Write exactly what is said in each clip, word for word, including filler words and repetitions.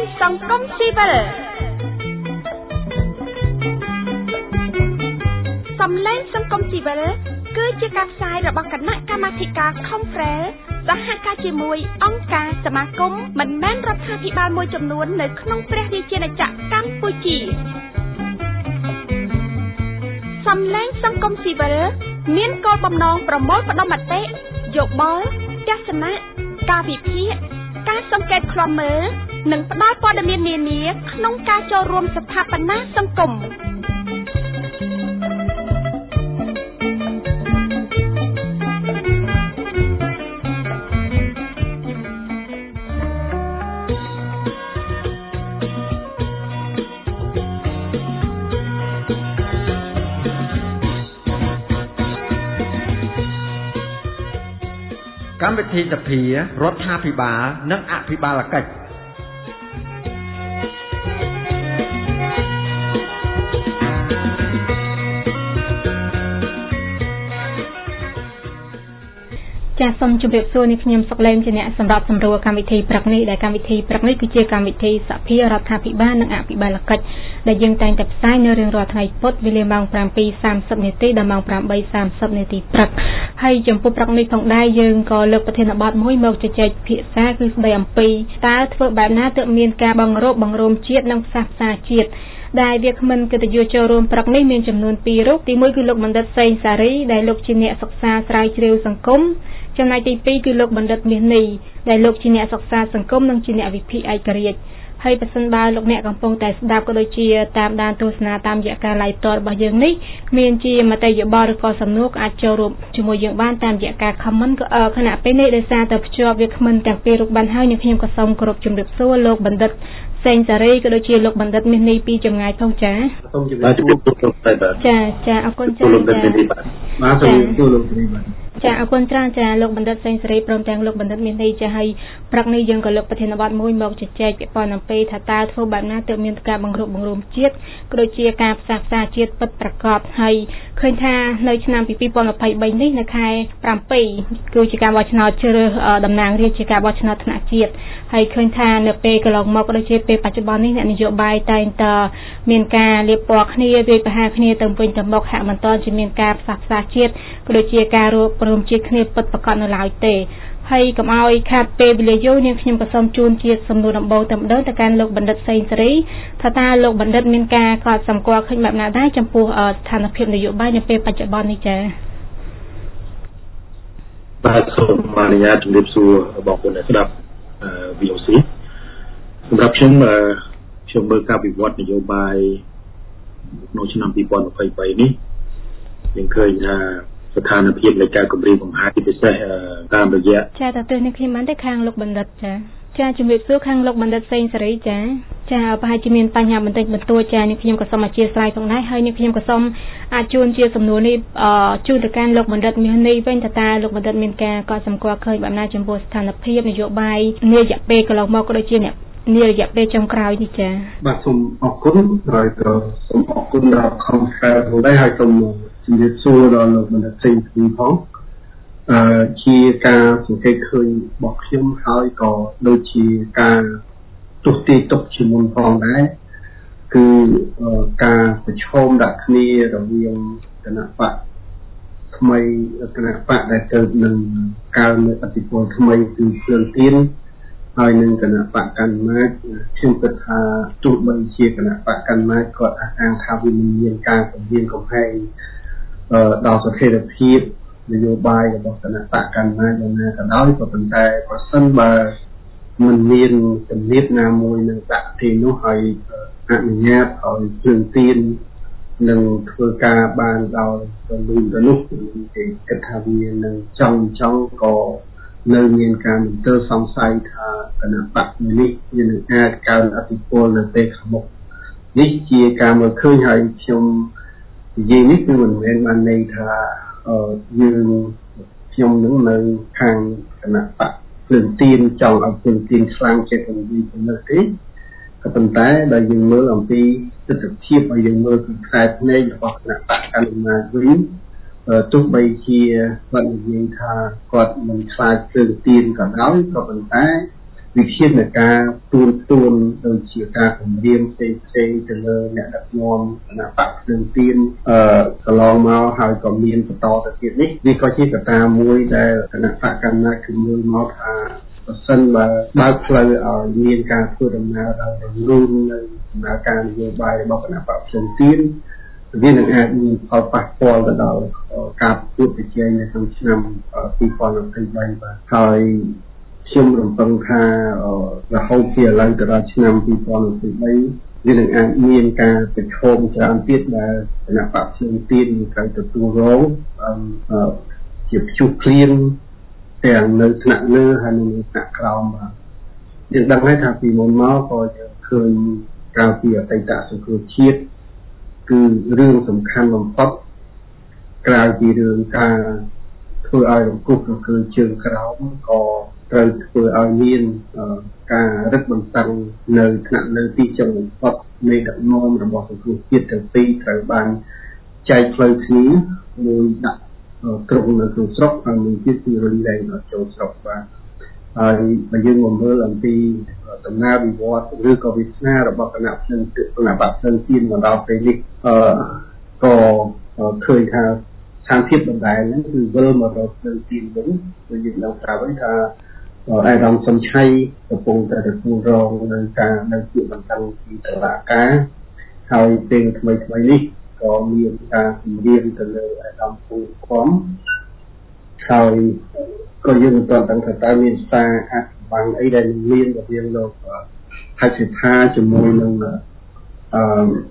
សង្គមស៊ីវិលសំឡេងសង្គមស៊ីវិលគឺជាការផ្សាយរបស់គណៈកម្មាធិការ Conference សហការជាមួយអង្គការសមាគមមិនមែនរដ្ឋាភិបាលមួយចំនួននៅក្នុងព្រះរាជាណាចក្រកម្ពុជាសំឡេងសង្គមស៊ីវិលមានគោលបំណងប្រមូលផ្ដុំមតិយោបល់ទស្សនៈការវិភាគការសង្កេតឃ្លាំមើលនិងផ្ដល់ព័ត៌មាននានាក្នុងការចូលរួមស្ថាបនាសង្គមកម្មវិធីសភារដ្ឋាភិបាលនិងអភិបាលកិច្ចចាសសូមជម្រាបសួរនេះខ្ញុំសុកលេងជាអ្នកសម្រាប់សម្រួលកម្មវិធីព្រឹកនេះដែលកម្មវិធីព្រឹកនេះគឺជាកម្មវិធីសភារដ្ឋាភិបាលនិងអភិបាលកិច្ចដែលយើងតែងតែផ្សាយនៅរៀងរាល់ថ្ងៃពុធវេលាម៉ោង ប្រាំពីរសាមសិប នាទីដល់ម៉ោង ប្រាំបីសាមសិប នាទីព្រឹកហើយចំពោះព្រឹកនេះផងដែរយើងក៏លើកប្រធានបទមួយមកជជែកពិភាក្សាគឺស្ដីអំពីតើធ្វើបែបណាទើបមានការបង្រួបបង្រួមជាតិនិងផ្សះផ្សាជាតិដែលវាគ្មិនកិត្តិយសចូលរួមព្រឹកនេះមានចំនួនពីររូបទីមួយគឺលោកបណ្ឌិតសេងសារីដែលលោកជាអ្នកសិក្សាស្រាវជ្រាវសង្គមចំណែកទីពីរគឺលោកបណ្ឌិតមាសនីដែលលោកជាអ្នកសិក្សាសង្គមនិងជាអ្នកវិភាគឯករាជ្យហើយប្រសិនបើលោកអ្នកកំពុងតែស្ដាប់ក៏ដូចជាតាមដានទស្សនាតាមរយៈការ live ផ្ទាល់របស់យើងនេះមានជាមតិយោបល់ឬក៏សំណួរអាចចូលរួមជាមួយយើងបានតាមរយៈការ comment ក៏ខណៈពេលនេះដោយសារតែភ្ជាប់វាគ្មិនទាំងពីររូបបានហើយនឹងខ្ញុំក៏សូមគោរពជម្រាបសួរលោកបណ្ឌិតសេងសារីក៏ដូចជាលោកបណ្ឌិតមាសនីពីចម្ងាយផងចាសូមជម្រាបសួរចាចាអរគុណចាបាទសូមជម្រាបសួរលោកនាងបាទចាអរគុណច្រើនចាលោកបណ្ឌិតសេងសេរីព្រមទាំងលោកបណ្ឌិតមាសនីចាហើយព្រឹកនេះយើងក៏លើកប្រធានបទមួយមកជជែកពាក់ព័ន្ធអំពីថាតើធ្វើបែបណាទើបមានការបង្រួបបង្រួមជាតិក៏ដូចជាការផ្សះផ្សាជាតិពិតប្រាកដហើយឃើញថានៅឆ្នាំពីពីរពាន់ម្ភៃបីនេះនៅខែប្រាំពីរគឺជាការបោះឆ្នោតជ្រើសរើសតំណាងរាស្ត្រជាការបោះឆ្នោតថ្នាក់ជាតិហើយឃើញថានៅពេលកន្លងមកក៏ដូចជាពេលបច្ចុប្បន្ននេះអ្នកនយោបាយតែងតែមានការលាបពណ៌គ្នាវាយប្រហារគ្នាទៅវិញទៅមកហាក់មិនទាន់ជាមានការផ្សះផ្សាជាតិក៏ដូចជាការរួបរวมជាតិគ្នាពិតប្រាកដនៅឡើយទេហើយកុំឲ្យខាតពេលវេលាយូរនាងខ្ញុំក៏សូមជូនជាសំណួរដំបូងតែម្ដងទៅកាន់លោកបណ្ឌិតសេងសេរីថាតើលោកបណ្ឌិតមានការកត់សម្គាល់ឃើញបែបណាដែរចំពោះស្ថានភាពនយោបាយនៅពេលបច្ចុប្បន្ននេះចា៎បាទសូមអនុញ្ញាតជម្រាបសួរបងប្អូនអ្នកស្ដាប់ វី អូ ស៊ី សម្រាប់ខ្ញុំខ្ញុំមើលការវិវត្តនយោបាយនៅឆ្នាំពីរពាន់ម្ភៃបីនេះយើងឃើញថាស្ថានភាពនៃការគម្រាមកំហែងពិសេសតាមរយៈចាតើទើសនេះខ្ញុំបានតែខាងលោកបណ្ឌិតចាចាជំរាបសួរខាងលោកបណ្ឌិតសេងសេរីចាចាប្រហែលជាមានបញ្ហាបន្តិចបន្តួចចានេះខ្ញុំក៏សូមអធិស្ឋានផងដែរហើយនេះខ្ញុំក៏សូមអាចជូនជាសំណួរនេះជូនទៅកាន់លោកបណ្ឌិតមាសនីវិញថាតើលោកបណ្ឌិតមានការកត់សម្គាល់ឃើញបែបណាចំពោះស្ថានភាពនយោបាយនារយៈពេលកន្លងមកក៏ដូចជានារយៈពេលចុងក្រោយនេះចាបាទសូមអរគុណហើយក៏សូមអរគុណដល់ Conference ដែរហើយសូមជំរាបសួរដល់លោកបណ្ឌិតសេងសេរីផងអឺជាការសង្កេតឃើញរបស់ខ្ញុំហើយក៏ដូចជាការទស្សទាយទុកជាមុនផងដែរគឺការប្រឈមដាក់គ្នារវាងគណៈបកថ្មីគណៈបកដែលទៅនឹងការលើកអធិបុលថ្មីគឺភ្លើងទៀនហើយនឹងគណៈបកកណ្ដាលអំណាចខ្ញុំគិតថាទោះបីជាគណៈបកកណ្ដាលអំណាចគាត់អះអាងថាវាមិនមានការគម្រាមកំហែងដល់ស្ថិរភាពនយោបាយរបស់គណៈបកកណ្ដាលអំណាចយ៉ាងណាក៏ដោយក៏ប៉ុន្តែប្រសិនបើមិនមានទំនាបណាមួយនឹងដាក់ទីនោះហើយអនុញ្ញាតឲ្យភ្លើងទៀននឹងធ្វើការបានដល់ទៅលូនទៅនោះគេគិតថាវានឹងចង់ចង់ក៏នៅមានការមន្ទិលសង្ស័យថាគណៈបកនេះវានឹងអាចកើនអធិបុលនៅពេលខាងមុខនេះជាការមើលឃើញហើយខ្ញុំនិយាយនេះគឺមិនមែនបានន័យថាយើងខ្ញុំនឹងនៅខាងគណៈបកភ្លើងទៀនចង់ឲ្យភ្លើងទៀនខ្លាំងចិត្តនឹងវិញទៅទេក៏ប៉ុន្តែដែលយើងមើលអំពីទស្សនវិជ្ជាឲ្យយើងមើលពីខ្សែភ្នែករបស់គណៈបកកណ្ដាលអំណាចវិញទោះបីជាគាត់និយាយថាគាត់មិនខ្លាចភ្លើងទៀនក៏ដោយក៏ប៉ុន្តែវិធានការទូនទូនដូចជាការគម្រាមផ្សេងផ្សេងទៅលើអ្នកដឹកនាំគណៈបកភ្លើងទៀនអឺកន្លងមកហើយក៏មានបន្តទៅទៀតនេះវាក៏ជាកត្តាមួយដែលគណៈបកកម្មាធិការមកថាបើសិនបើបើកផ្លូវឲ្យមានការធ្វើដំណើរដោយរលូននៅដំណើរការនយោបាយរបស់គណៈបកភ្លើងទៀនវានឹងអាចមានផលប៉ះពាល់ទៅដល់ការប្រកួតប្រជែងនៅក្នុងឆ្នាំពីរពាន់ยี่สิบสามបាទហើយខ្ញុំរំពឹងថារហូតពីឥឡូវទៅដល់ឆ្នាំពីរពាន់ยี่สิบสามវានឹងអាចមានការប្រឈមច្រើនទៀតដែលគណៈបកភ្លើងទៀនត្រូវទទួលរងជាព្យុះភ្លៀងទាំងនៅថ្នាក់លើហើយនិងនៅថ្នាក់ក្រោមបាទយើងដឹងហើយថាពីមុនមកក៏យើងឃើញកាលពីអតីតសង្គ្រោះជាតិគឺរឿងសំខាន់បំផុតក្រៅពីរឿងការធ្វើឲ្យរង្គោះរង្គើជើងក្រោមក៏ត្រូវធ្វើឲ្យមានការរឹតបន្តឹងនៅថ្នាក់លើទីចុងបំផុតនៃដឹកនាំរបស់សង្គ្រោះជាតិទាំងពីរត្រូវបានចែកផ្លូវគ្នាមួយដាក់ក្រុងនៅក្នុងស្រុកហើយមួយទៀតគឺរុញលែងដល់ចូលស្រុកបាទហើយបើយើងមកមើលអំពីដំណើរវិវត្តឬក៏វិស្នារបស់គណៈភ្លើងទៀនគណៈបកភ្លើងទៀនមកដល់ពេលនេះអឺក៏ឃើញថាស្ថានភាពដដែលហ្នឹងគឺវិលមករកភ្លើងទៀនវិញដូចយើងដឹងប្រាប់ហើយថាអាយដាមសំឆៃកំពុងតែទទួលរងនៅការនៅជាបន្តឹងពីតុលាការហើយពេលថ្មីថ្មីនេះក៏មានការគម្រាមទៅលើអាយដាមពូខំហើយក៏យើងមិនទាន់ដឹងថាតើមានសារអត្ថបទអីដែលមានរវាងលោកហៃសិដ្ឋាជាមួយនឹងអឺ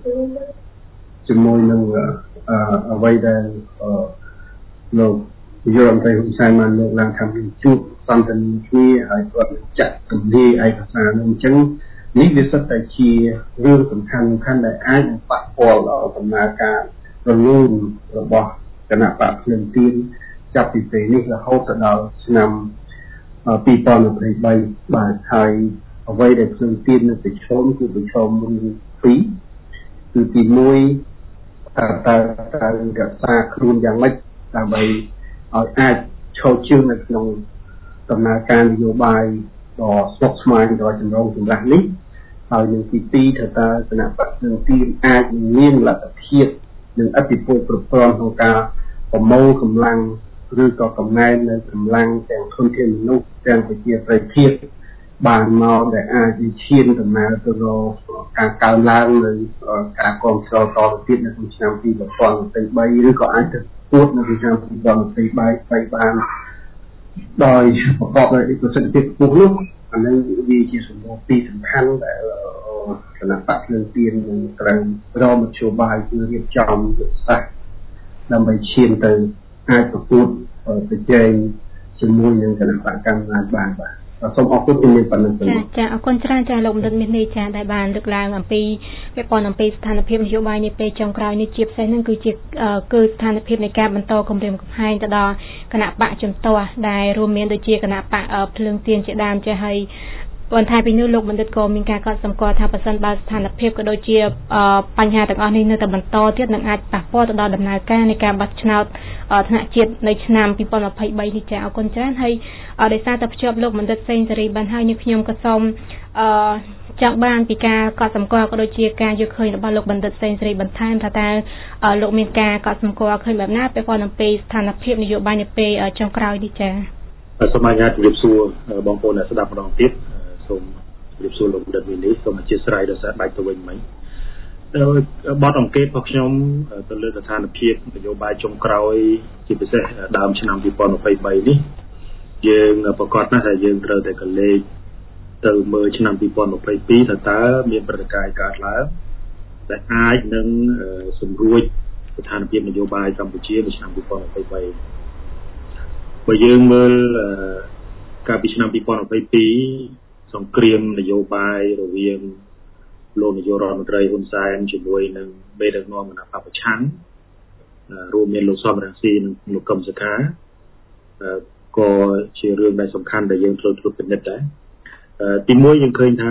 ជាមួយនឹងអ្វីដែលលោកយល់ទៅហ៊ុនសែនបានលើកឡើងថាមានជួបសន្ទនាគ្នាហើយគាត់ចាក់ទម្លាយឯកសារនោះអញ្ចឹងនេះវាសិតតែជារឿងសំខាន់សំខាន់ដែលអាចនឹងប៉ះពាល់ដល់ដំណើរការរលូនរបស់គណៈបកភ្លើងទៀនចាប់ពីពេលនេះរហូតដល់ឆ្នាំពីរពាន់ยี่สิบสามបាទហើយអ្វីដែលភ្លើងទៀននៅប្រឈមគឺប្រឈមមួយពីរគឺទីមួយតើតើតើរក្សាខ្លួនយ៉ាងម៉េចដើម្បីឲ្យអាចឈរជើងនៅក្នុងដំណើរការនយោបាយដ៏ស្មុគស្មាញដ៏ចម្រូងចម្រាសនេះហើយនឹងទីពីរថាតើគណៈបកភ្លើងទៀនអាចមានលទ្ធភាពនិងឥទ្ធិពលគ្រប់គ្រាន់ក្នុងការប្រមូលកម្លាំងឬក៏កំណែនៅកម្លាំងទាំងធនធានមនុស្សទាំងប្រជាប្រិយភាពបានមកដែលអាចឈានដំណើរទៅរកការកើនឡើងនៅការគ្រប់គ្រងតទៅទៀតនៅក្នុងឆ្នាំពីរពាន់ยี่สิบสามឬក៏អាចទៅពួតនៅឆ្នាំពីរពាន់ยี่สิบสามបានដោយប្រកបដោយប្រសិទ្ធភាពខ្ពស់នោះអានេះវាជាសំណួរពីរសំខាន់ដែលគណៈបកភ្លើងទៀននឹងត្រូវរកមធ្យោបាយគឺរៀបចំយុទ្ធសាស្ត្រដើម្បីឈានទៅអាចប្រកួតប្រជែងជាមួយនឹងគណៈបកកម្មាធិការបានបាទសូមអរគុណជំរាបប៉ុណ្ណឹងចាចាអរគុណច្រើនចាលោកបណ្ឌិតមានន័យចាដែលបានលើកឡើងអំពីពាក់ព័ន្ធអំពីស្ថានភាពនយោបាយនេះពេលចុងក្រោយនេះជាពិសេសនឹងគឺជាគឺស្ថានភាពនៃការបន្តគម្រាមកំហែងទៅដល់គណៈបកជំទាស់ដែលរួមមានដូចជាគណៈបកភ្លើងទៀនជាដើមចាហើយបន្ថែមពីនោះលោកបណ្ឌិតក៏មានការកត់សម្គាល់ថាប្រសិនបើស្ថានភាពក៏ដូចជាបញ្ហាទាំងអស់នេះនៅតែបន្តទៀតនឹងអាចប៉ះពាល់ទៅដល់ដំណើរការនៃការបោះឆ្នោតថ្នាក់ជាតិនៅឆ្នាំពីរពាន់ยี่สิบสามនេះចាអរគុណច្រើនហើយដោយសារតែភ្ជាប់លោកបណ្ឌិតសេងសេរីបានហើយនេះខ្ញុំក៏សូមអឺចង់បានពីការកត់សម្គាល់ក៏ដូចជាការយល់ឃើញរបស់លោកបណ្ឌិតសេងសេរីបន្ថែមថាតើលោកមានការកត់សម្គាល់ឃើញបែបណាពាក់ព័ន្ធអំពីស្ថានភាពនយោបាយនៅពេលចុងក្រោយនេះចាសូមអនុញ្ញាតជម្រាបសួរបងប្អូនអ្នកស្ដាប់ម្ដងទៀតសូមជម្រាបសួរលោកបណ្ឌិតមីនីសូមអធិស្ឋានដោយសារដាច់ទៅវិញមិញបទអង្កេតរបស់ខ្ញុំទៅលើស្ថានភាពនយោបាយចុងក្រោយជាពិសេសដើមឆ្នាំពីរពាន់ยี่สิบสามនេះយើងប្រកាសណាស់ថាយើងត្រូវតែកលេចទៅមើលឆ្នាំពីរពាន់ยี่สิบสองថាតើមានប្រតិកម្មកើតឡើងដែលអាចនឹងសម្រួចស្ថានភាពនយោបាយកម្ពុជានៅឆ្នាំពីរពាន់ยี่สิบสามបើយើងមើលកាលពីឆ្នាំពីរពាន់ยี่สิบสองសង្គ្រាមនយោបាយរវាងលោកនាយករដ្ឋមន្ត្រីហ៊ុនសែនជាមួយនឹងបេដឹកនាំគណៈបកប្រឆាំងរួមមានលោកសំរងស៊ីនិងលោកកឹមសុខាក៏ជារឿងដែលសំខាន់ដែលយើងត្រូវត្រួតពិនិត្យដែរទីមួយយើងឃើញថា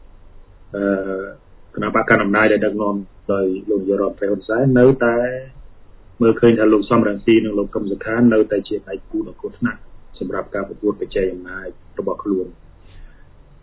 គណៈបកកណ្ដាលអំណាចដែលដឹកនាំដោយលោកនាយករដ្ឋមន្ត្រីហ៊ុនសែននៅតែមើលឃើញថាលោកសំរងស៊ីនិងលោកកឹមសុខានៅតែជាដៃគូដ៏គ្រោះថ្នាក់សម្រាប់ការប្រកួតប្រជែងអំណាចរបស់ខ្លួន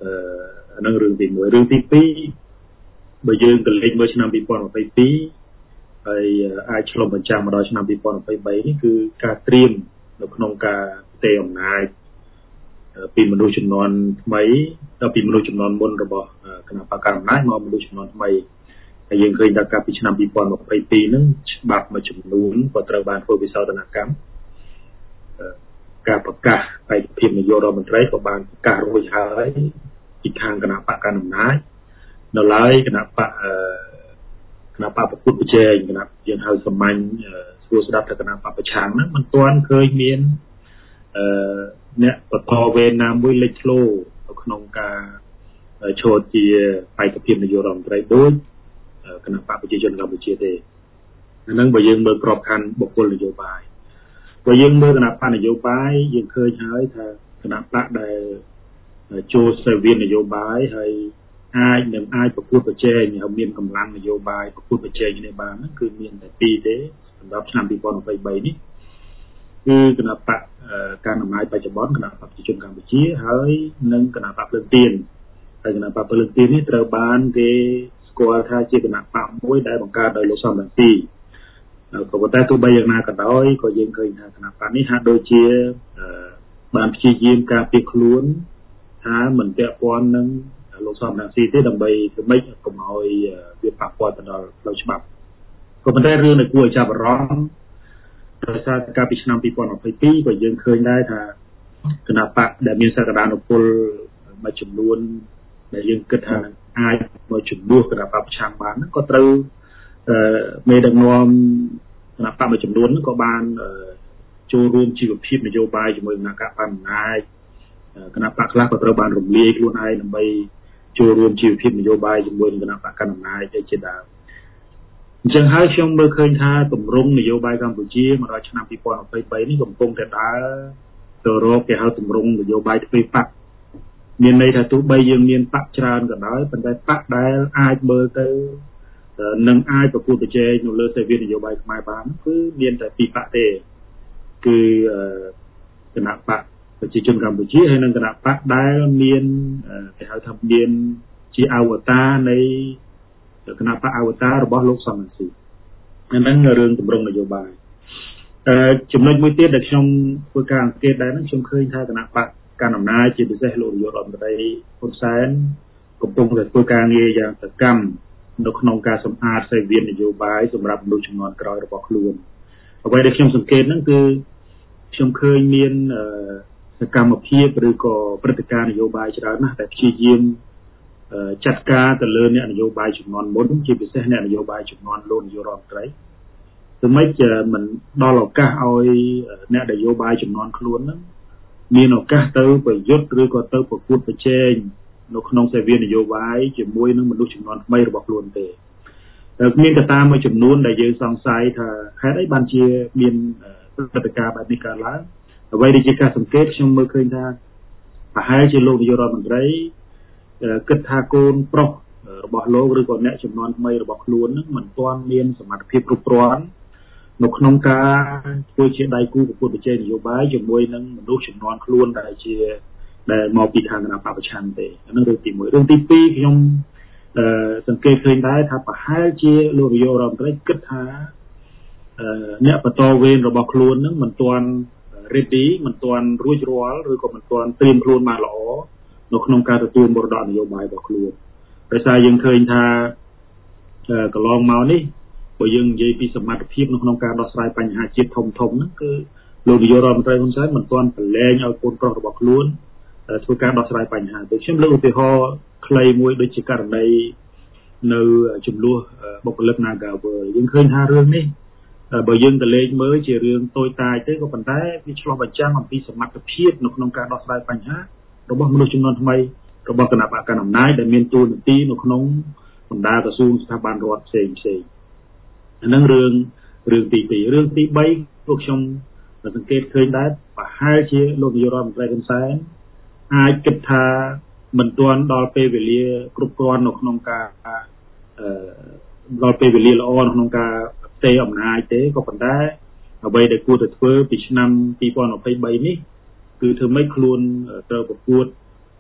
អានឹងរឿងទីមួយរឿងទីពីរបើយើងទៅលេខមើលឆ្នាំtwo thousand twenty-twoហើយអាចឆ្លុះបញ្ចាំងមកដល់ឆ្នាំtwo thousand twenty-threeនេះគឺការត្រៀមនៅក្នុងការផ្ទេរអំណាចពីមនុស្សចំនួនថ្មីដល់ពីមនុស្សចំនួនមុនរបស់គណៈបកកណ្ដាលអំណាចមកមនុស្សចំនួនថ្មីហើយយើងឃើញថាកាលពីឆ្នាំtwo thousand twenty-twoហ្នឹងច្បាប់មួយចំនួនក៏ត្រូវបានធ្វើវិសោធនកម្មការប្រកាសឯកភាពនាយករដ្ឋមន្ត្រីក៏បានប្រកាសរួចហើយពីខាងគណៈបកកណ្ដាលអំណាចនៅឡើយគណៈបកគណៈបកប្រគួតប្រជែងគណៈយើងហៅសាមញ្ញស្រួលស្ដាប់ថាគណៈបកប្រឆាំងហ្នឹងមិនទាន់ឃើញមានអឺអ្នកបន្តវេនណាមួយលេចធ្លោនៅក្នុងការឈរជាឯកភាពនាយករដ្ឋមន្ត្រីដូចគណៈបកប្រជាជនកម្ពុជាទេអាហ្នឹងបើយើងមើលក្របខ័ណ្ឌបុគ្គលនយោបាយបើយើងមើលគណៈបកនយោបាយយើងឃើញហើយថាគណៈបកដែលចូលសេវានយោបាយហើយអាចនឹងអាចប្រកួតប្រជែងហើយមានកម្លាំងនយោបាយប្រកួតប្រជែងនេះបានហ្នឹងគឺមានតែពីរទេសម្រាប់ឆ្នាំtwo thousand twenty-threeនេះគឺគណៈបកការអំណាចបច្ចុប្បន្នគណៈបកប្រជាជនកម្ពុជាហើយនិងគណៈបកភ្លើងទៀនហើយគណៈបកភ្លើងទៀននេះត្រូវបានគេស្គាល់ថាជាគណៈបកមួយដែលបង្កើតដោយលោកសំរងស៊ីក៏ប៉ុន្តែទោះបីយ៉ាងណាក៏ដោយក៏យើងឃើញថាគណៈបកនេះហាក់ដូចជាបានព្យាយាមការពារខ្លួនថាមិនពាក់ព័ន្ធនឹងលោកសំរងស៊ីទេដើម្បីធ្វើម៉េចកុំឲ្យវាប៉ះពាល់ទៅដល់ផ្លូវច្បាប់ក៏ប៉ុន្តែរឿងដែលគួរឲ្យចាប់អារម្មណ៍ដោយសារកាលពីឆ្នាំtwo thousand twenty-twoក៏យើងឃើញដែរថាគណៈបកដែលមានសក្តានុពលមួយចំនួនដែលយើងគិតថាអាចមកជំនួសគណៈបកប្រឆាំងបានក៏ត្រូវមេដឹកនាំគណៈបកមួយចំនួនក៏បានចូលរួមជីវភាពនយោបាយជាមួយគណៈបកអំណាចគណៈបកខ្លះក៏ត្រូវបានរំលាយខ្លួនឯងដើម្បីចូលរួមជីវភាពនយោបាយជាមួយនឹងគណៈបកកណ្ដាលអំណាចជាដើមអញ្ចឹងហើយខ្ញុំមើលឃើញថាទម្រង់នយោបាយកម្ពុជាមកដល់ឆ្នាំtwo thousand twenty-threeនេះកំពុងតែដើរទៅរកគេហៅទម្រង់នយោបាយទ្វេបកមានន័យថាទោះបីយើងមានបកច្រើនក៏ដោយប៉ុន្តែបកដែលអាចមើលទៅនឹងអាចប្រកួតប្រជែងនៅលើសេវានយោបាយខ្មែរបានគឺមានតែពីរបកទេគឺគណៈបកប្រជាជនកម្ពុជាហើយនិងគណៈបកដែលមានគេហៅថាមានជាអវតារនៃគណៈបកអវតាររបស់លោកសំរងស៊ីអាហ្នឹងរឿងទម្រង់នយោបាយអឺចំណុចមួយទៀតដែលខ្ញុំធ្វើការអង្កេតដែរហ្នឹងខ្ញុំឃើញថាគណៈបកកណ្ដាលអំណាចជាពិសេសលោកនាយករដ្ឋមន្ត្រីហ៊ុនសែនកំពុងតែធ្វើការងារយ៉ាងសកម្មនៅក្នុងការសម្អាតសេវានយោបាយសម្រាប់មនុស្សជំនាន់ក្រោយរបស់ខ្លួនអ្វីដែលខ្ញុំសង្កេតហ្នឹងគឺខ្ញុំឃើញមានសកម្មភាពឬក៏ព្រឹត្តិការណ៍នយោបាយច្រើនណាស់ដែលព្យាយាមចាត់ការទៅលើអ្នកនយោបាយចំនួនមុនជាពិសេសអ្នកនយោបាយចំនួនលោកនាយករដ្ឋមន្ត្រីធ្វើម៉េចមិនដល់ឱកាសឲ្យអ្នកនយោបាយចំនួនខ្លួនហ្នឹងមានឱកាសទៅប្រយុទ្ធឬក៏ទៅប្រកួតប្រជែងនៅក្នុងសេវានយោបាយជាមួយនឹងមនុស្សចំនួនថ្មីរបស់ខ្លួនទេមានកត្តាមួយចំនួនដែលយើងសង្ស័យថាហេតុអីបានជាមានព្រឹត្តិការណ៍បែបនេះកើតឡើងអ្វីដែលជាការសង្កេតខ្ញុំមើលឃើញថាប្រហែលជាលោកនាយករដ្ឋមន្ត្រីគិតថាកូនប្រុសរបស់លោកឬក៏អ្នកចំនួនថ្មីរបស់ខ្លួននឹងមិនទាន់មានសមត្ថភាពគ្រប់គ្រាន់នៅក្នុងការធ្វើជាដៃគូប្រកួតប្រជែងនយោបាយជាមួយនឹងមនុស្សចំនួនខ្លួនដែលជាដែលមកពីខាងគណៈបកប្រឆាំងទេអានោះរឿងទីមួយរឿងទីពីរខ្ញុំអឺសង្កេតឃើញដែរថាប្រហែលជាលោកនាយករដ្ឋមន្ត្រីគិតថាអឺអ្នកបន្តវេនរបស់ខ្លួននឹងមិនទាន់ready មិនទាន់រួចរាល់ឬក៏មិនទាន់ត្រៀមខ្លួនបានល្អនៅក្នុងការទទួលមរតកនយោបាយរបស់ខ្លួនដោយសារយើងឃើញថាកន្លងមកនេះបើយើងនិយាយពីសមត្ថភាពនៅក្នុងការដោះស្រាយបញ្ហាជាតិធំធំហ្នឹងគឺលោកនាយករដ្ឋមន្ត្រីហ៊ុនសែនមិនទាន់ប្រឡែងឲ្យកូនប្រុសរបស់ខ្លួនធ្វើការដោះស្រាយបញ្ហាដូចខ្ញុំលើកឧទាហរណ៍ខ្លីមួយដូចជាករណីនៅចំនួនបុគ្គលិក Nagavel យើងឃើញថារឿងនេះបើយើងទៅលេខមើលជារឿងតូចតាចទេក៏ប៉ុន្តែវាឆ្លុះបញ្ចាំងអំពីសមត្ថភាពនៅក្នុងការដោះស្រាយបញ្ហារបស់មនុស្សចំនួនថ្មីរបស់គណៈបកកណ្ដាលអំណាចដែលមានតួនាទីនៅក្នុងបណ្ដាក្រសួងស្ថាប័នរដ្ឋផ្សេងផ្សេងអានឹងរឿងរឿងទីពីររឿងទីបីពួកខ្ញុំសង្កេតឃើញដែរប្រហែលជាលោកនាយករដ្ឋមន្ត្រីហ៊ុនសែនអាចគិតថាមិនទាន់ដល់ពេលវេលាគ្រប់គ្រាន់នៅក្នុងការអឺដល់ពេលវេលាល្អនៅក្នុងការផ្ទេរអំណាចទេក៏ប៉ុន្តែអ្វីដែលគួរតែធ្វើពីឆ្នាំtwo thousand twenty-threeនេះគឺធ្វើម៉េចខ្លួនត្រូវប្រកួត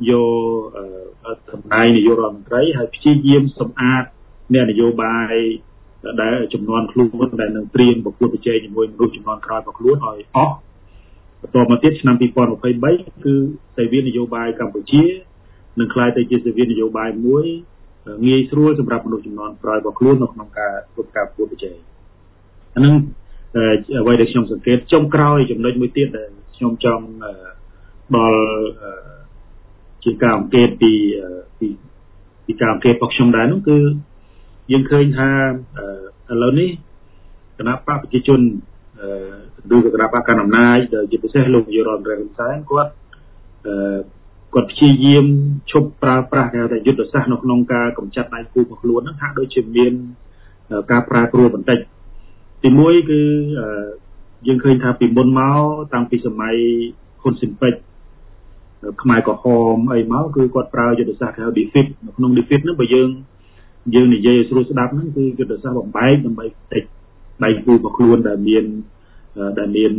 យកតំណែងនាយករដ្ឋមន្ត្រីហើយព្យាយាមសម្អាតអ្នកនយោបាយដែលចំនួនខ្លួនដែលនឹងត្រៀមប្រកួតប្រជែងជាមួយមនុស្សចំនួនក្រោយរបស់ខ្លួនឲ្យអស់បន្តមកទៀតឆ្នាំពីរពាន់ម្ភៃបីគឺសេវានយោបាយកម្ពុជានឹងក្លាយទៅជាសេវានយោបាយមួយងាយស្រួលសម្រាប់មនុស្សចំនួនក្រោយរបស់ខ្លួននៅក្នុងការធ្វើការប្រកួតប្រជែងអានឹងអ្វីដែលខ្ញុំសង្កេតចុងក្រោយចំណុចមួយទៀតដែលខ្ញុំចង់ដល់ជាការអង្កេតពីពីពីការអង្កេតរបស់ខ្ញុំដែរនោះគឺយើងឃើញថាឥឡូវនេះគណៈបកប្រជាជនឬគណៈបកកណ្ដាលអំណាចដែលជាពិសេសលោកនាយករដ្ឋមន្ត្រីហ៊ុនសែនគាត់គាត់ព្យាយាមឈប់ប្រើប្រាស់គេថាយុទ្ធសាស្ត្រនៅក្នុងការកម្ចាត់ដៃគូរបស់ខ្លួនហ្នឹងហាក់ដូចជាមានការប្រែប្រួលបន្តិចទីមួយគឺយើងឃើញថាពីមុនមកតាំងពីសម័យហ៊ុនស៊ិនប៉ិចខ្មែរក្រហមអីមកគឺគាត់ប្រើយុទ្ធសាស្ត្រគេហៅ defeat នៅក្នុង defeat ហ្នឹងបើយើងយើងនិយាយស្រួលស្ដាប់ហ្នឹងគឺយុទ្ធសាស្ត្របំបែកដើម្បីតិចដៃគូរបស់ខ្លួនដែលមានដែលមាន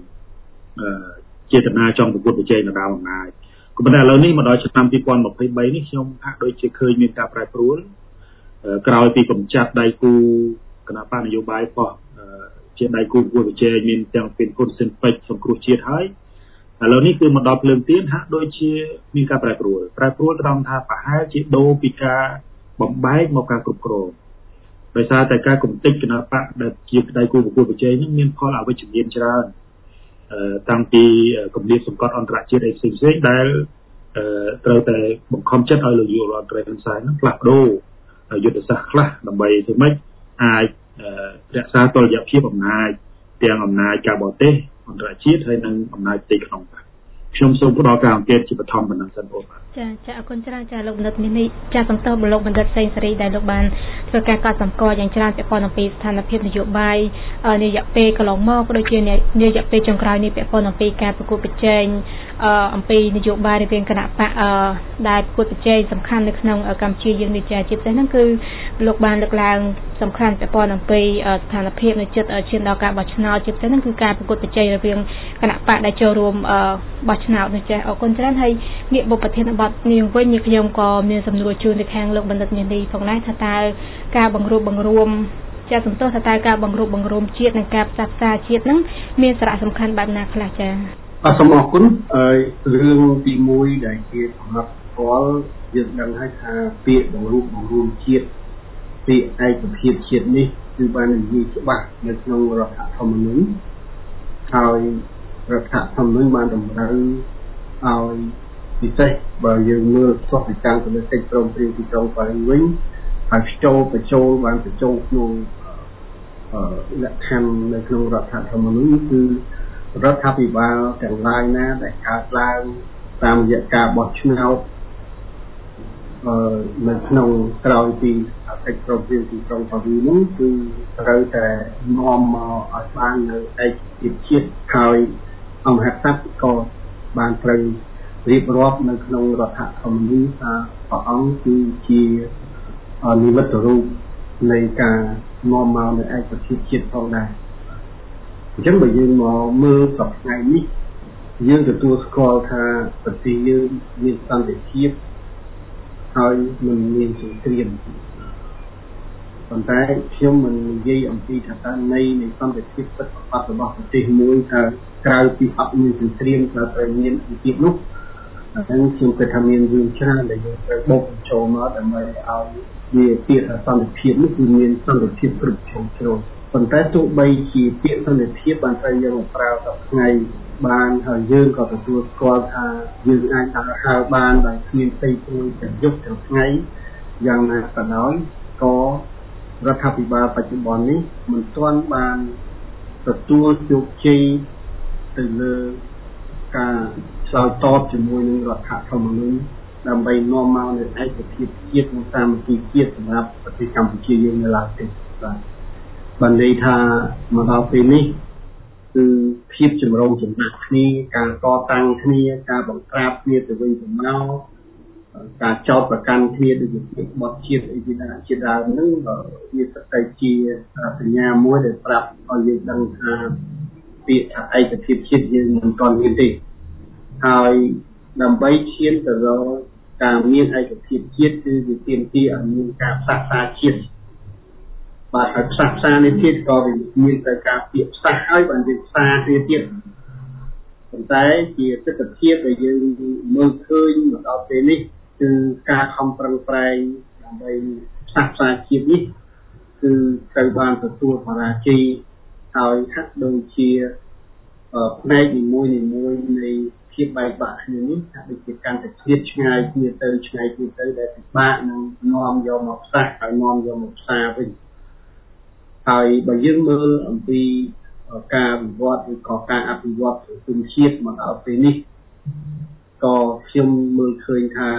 ចេតនាចង់ប្រកួតប្រជែងដណ្ដើមអំណាចក៏ប៉ុន្តែឥឡូវនេះមកដល់ឆ្នាំពីរពាន់ម្ភៃបីនេះខ្ញុំហាក់ដូចជាឃើញមានការប្រែប្រួលក្រោយពីកម្ចាត់ដៃគូគណៈបកនយោបាយបោះជាដៃគូប្រកួតប្រជែងមានទាំងពីហ៊ុនស៊ិនប៉ិចសង្គ្រោះជាតិហើយឥឡូវនេះគឺមកដល់ភ្លើងទៀនហាក់ដូចជាមានការប្រែប្រួលប្រែប្រួលត្រង់ថាប្រហែលជាដូរពីការបំបែកមកការគ្រប់គ្រងដោយសារតែការកំទេចគណៈបកដែលជាដៃគូប្រកួតប្រជែងនឹងមានផលអវិជ្ជមានច្រើនតាំងពីគម្លាតសង្កត់អន្តរជាតិអីផ្សេងៗដែលត្រូវតែបង្ខំចិត្តឲ្យលោកនាយករដ្ឋមន្ត្រីហ៊ុនសែននឹងផ្លាស់ប្ដូរយុទ្ធសាស្ត្រខ្លះដើម្បីធ្វើម៉េចអាចរក្សាតុល្យភាពអំណាចទាំងអំណាចការបរទេសអន្តរជាតិហើយនិងអំណាចផ្ទៃក្នុងបាទខ្ញុំសូមផ្ដល់ការអង្កេតជាបឋមប៉ុណ្ណឹងសិនបងបាទចាចាអរគុណច្រើនចាលោកបណ្ឌិតនេះនេះចាសំទោសលោកបណ្ឌិតសេងសេរីដែលលោកបានធ្វើការកត់សម្គាល់យ៉ាងច្រើនពាក់ព័ន្ធអំពីស្ថានភាពនយោបាយនារយៈពេលកន្លងមកក៏ដូចជានារយៈពេលចុងក្រោយនេះពាក់ព័ន្ធអំពីការប្រកួតប្រជែងអំពីនយោបាយរវាងគណៈបកដែលប្រកួតប្រជែងសំខាន់នៅក្នុងកម្ពុជាយើងនេះចាជាពិសេសហ្នឹងគឺលោកបានលើកឡើងសំខាន់ពាក់ព័ន្ធអំពីស្ថានភាពនៅជិតឈានដល់ការបោះឆ្នោតជាពិសេសហ្នឹងគឺការប្រកួតប្រជែងរវាងគណៈបកដែលចូលរួមបោះឆ្នោតនោះចាអរគុណច្រើនហើយងាកមកប្រធានបទនេះវិញនេះខ្ញុំក៏មានសំណួរជូនទៅខាងលោកបណ្ឌិតមាសនេះផងដែរថាតើការបង្រួបបង្រួមចាសំទោសថាតើការបង្រួបបង្រួមជាតិនិងការផ្សះផ្សាជាតិហ្នឹងមានសារៈសំខាន់បែបណាខ្លះចាអរសូមអរគុណរឿងទីមួយដែលជាសម្រាប់ស្គាល់យើងដឹងហើយថាពាក្យបង្រួបបង្រួមជាតិពាក្យឯកភាពជាតិនេះគឺបាននិយាយច្បាស់នៅក្នុងរដ្ឋធម្មនុញ្ញហើយរដ្ឋធម្មនុញ្ញបានតម្រូវឲ្យពិសេសបើយើងមើលស្ទះពីកម្មកិច្ចព្រមព្រៀងទីក្រុងប៉ារីសវិញហើយចូលបញ្ចូលបានបញ្ចូលក្នុងលក្ខខណ្ឌនៅក្នុងរដ្ឋធម្មនុញ្ញគឺរដ្ឋាភិបាលទាំងឡាយណាដែលកើតឡើងតាមរយៈការបោះឆ្នោតនៅក្នុងក្រោយពីកិច្ចព្រមព្រៀងទីក្រុងប៉ារីសនោះគឺត្រូវតែនាំមកឲ្យបាននៅឯកភាពជាតិហើយអង្គហេតុក៏បានត្រូវរៀបរាប់នៅក្នុងរដ្ឋធម្មនុញ្ញថាព្រះអង្គគឺជានិមិត្តរូបនៃការនាំមកនៅឯកភាពជាតិផងដែរអញ្ចឹងបើយើងមកមើលសប្តាហ៍នេះយើងទទួលស្គាល់ថាប្រទេសយើងមានសន្តិភាពហើយមិនមានសង្គ្រាមប៉ុន្តែខ្ញុំមិននិយាយអំពីថាតើនៃនៃសន្តិភាពពិតប្រាកដរបស់ប្រទេសមួយថាក្រៅពីអត់មានសង្គ្រាមតែត្រូវមានសន្តិភាពនោះហើយខ្ញុំគិតថាមានរឿងច្រើនដែលយើងត្រូវបូកបញ្ចូលមកដើម្បីឲ្យវាពាក្យថាសន្តិភាពនេះគឺមានសន្តិភាពគ្រប់ជ្រុងជ្រោយប៉ុន្តែទោះបីជាពាក្យសន្តិភាពបានត្រូវយើងមកប្រើទៅថ្ងៃបានហើយយើងក៏ទទួលស្គាល់ថាយើងអាចដើរហើរបានដោយគ្មានផ្ទៃព្រួយទាំងយប់ទាំងថ្ងៃយ៉ាងណាក៏ដោយក៏រដ្ឋាភិបាលបច្ចុប្បន្ននេះមិនទាន់បានទទួលជោគជ័យទៅលើការឆ្លើយតបជាមួយនឹងរដ្ឋធម្មនុញ្ញដើម្បីនាំមកនូវឯកភាពជាតិនិងសាមគ្គីជាតិសម្រាប់ប្រទេសកម្ពុជាយើងនៅឡើយទេបាទបានន័យថាមកដល់ពេលនេះគឺភាពចម្រូងចម្រាសគ្នាការតតាំងគ្នាការបង្ក្រាបគ្នាទៅវិញទៅមកការចោទប្រកាន់គ្នាដូចជាបទជាតិអីជាដើមជាដើមហ្នឹងវាស្ថិតជាសញ្ញាមួយដែលប្រាប់ឲ្យយើងដឹងថាពាក្យថាឯកភាពជាតិយើងមិនទាន់មានទេហើយដើម្បីឈានទៅរកការមានឯកភាពជាតិគឺវាទាមទារឲ្យមានការផ្សះផ្សាជាតិបាទហើយផ្សះផ្សានេះទៀតក៏វាមានទៅការពាក្យផ្សះហើយបានវាផ្សាគ្នាទៀតប៉ុន្តែជាទស្សនវិជ្ជាដែលយើងមើលឃើញមកដល់ពេលនេះគឺការខំប្រឹងប្រែងដើម្បីផ្សះផ្សាជាតិនេះគឺត្រូវបានទទួលបរាជ័យហើយហាក់ដូចជាផ្នែកនីមួយនីមួយនៃភាពបែកបាក់គ្នានេះហាក់ដូចជាកាន់តែឆ្លៀតឆ្ងាយគ្នាទៅឆ្ងាយគ្នាទៅដែលពិបាកនឹងនាំយកមកផ្សះហើយនាំយកមកផ្សារវិញហើយបើយើងមើលអំពីការវិវត្តឬក៏ការអភិវឌ្ឍសង្គមជាតិមកដល់ពេលនេះក៏ខ្ញុំមើលឃើញថា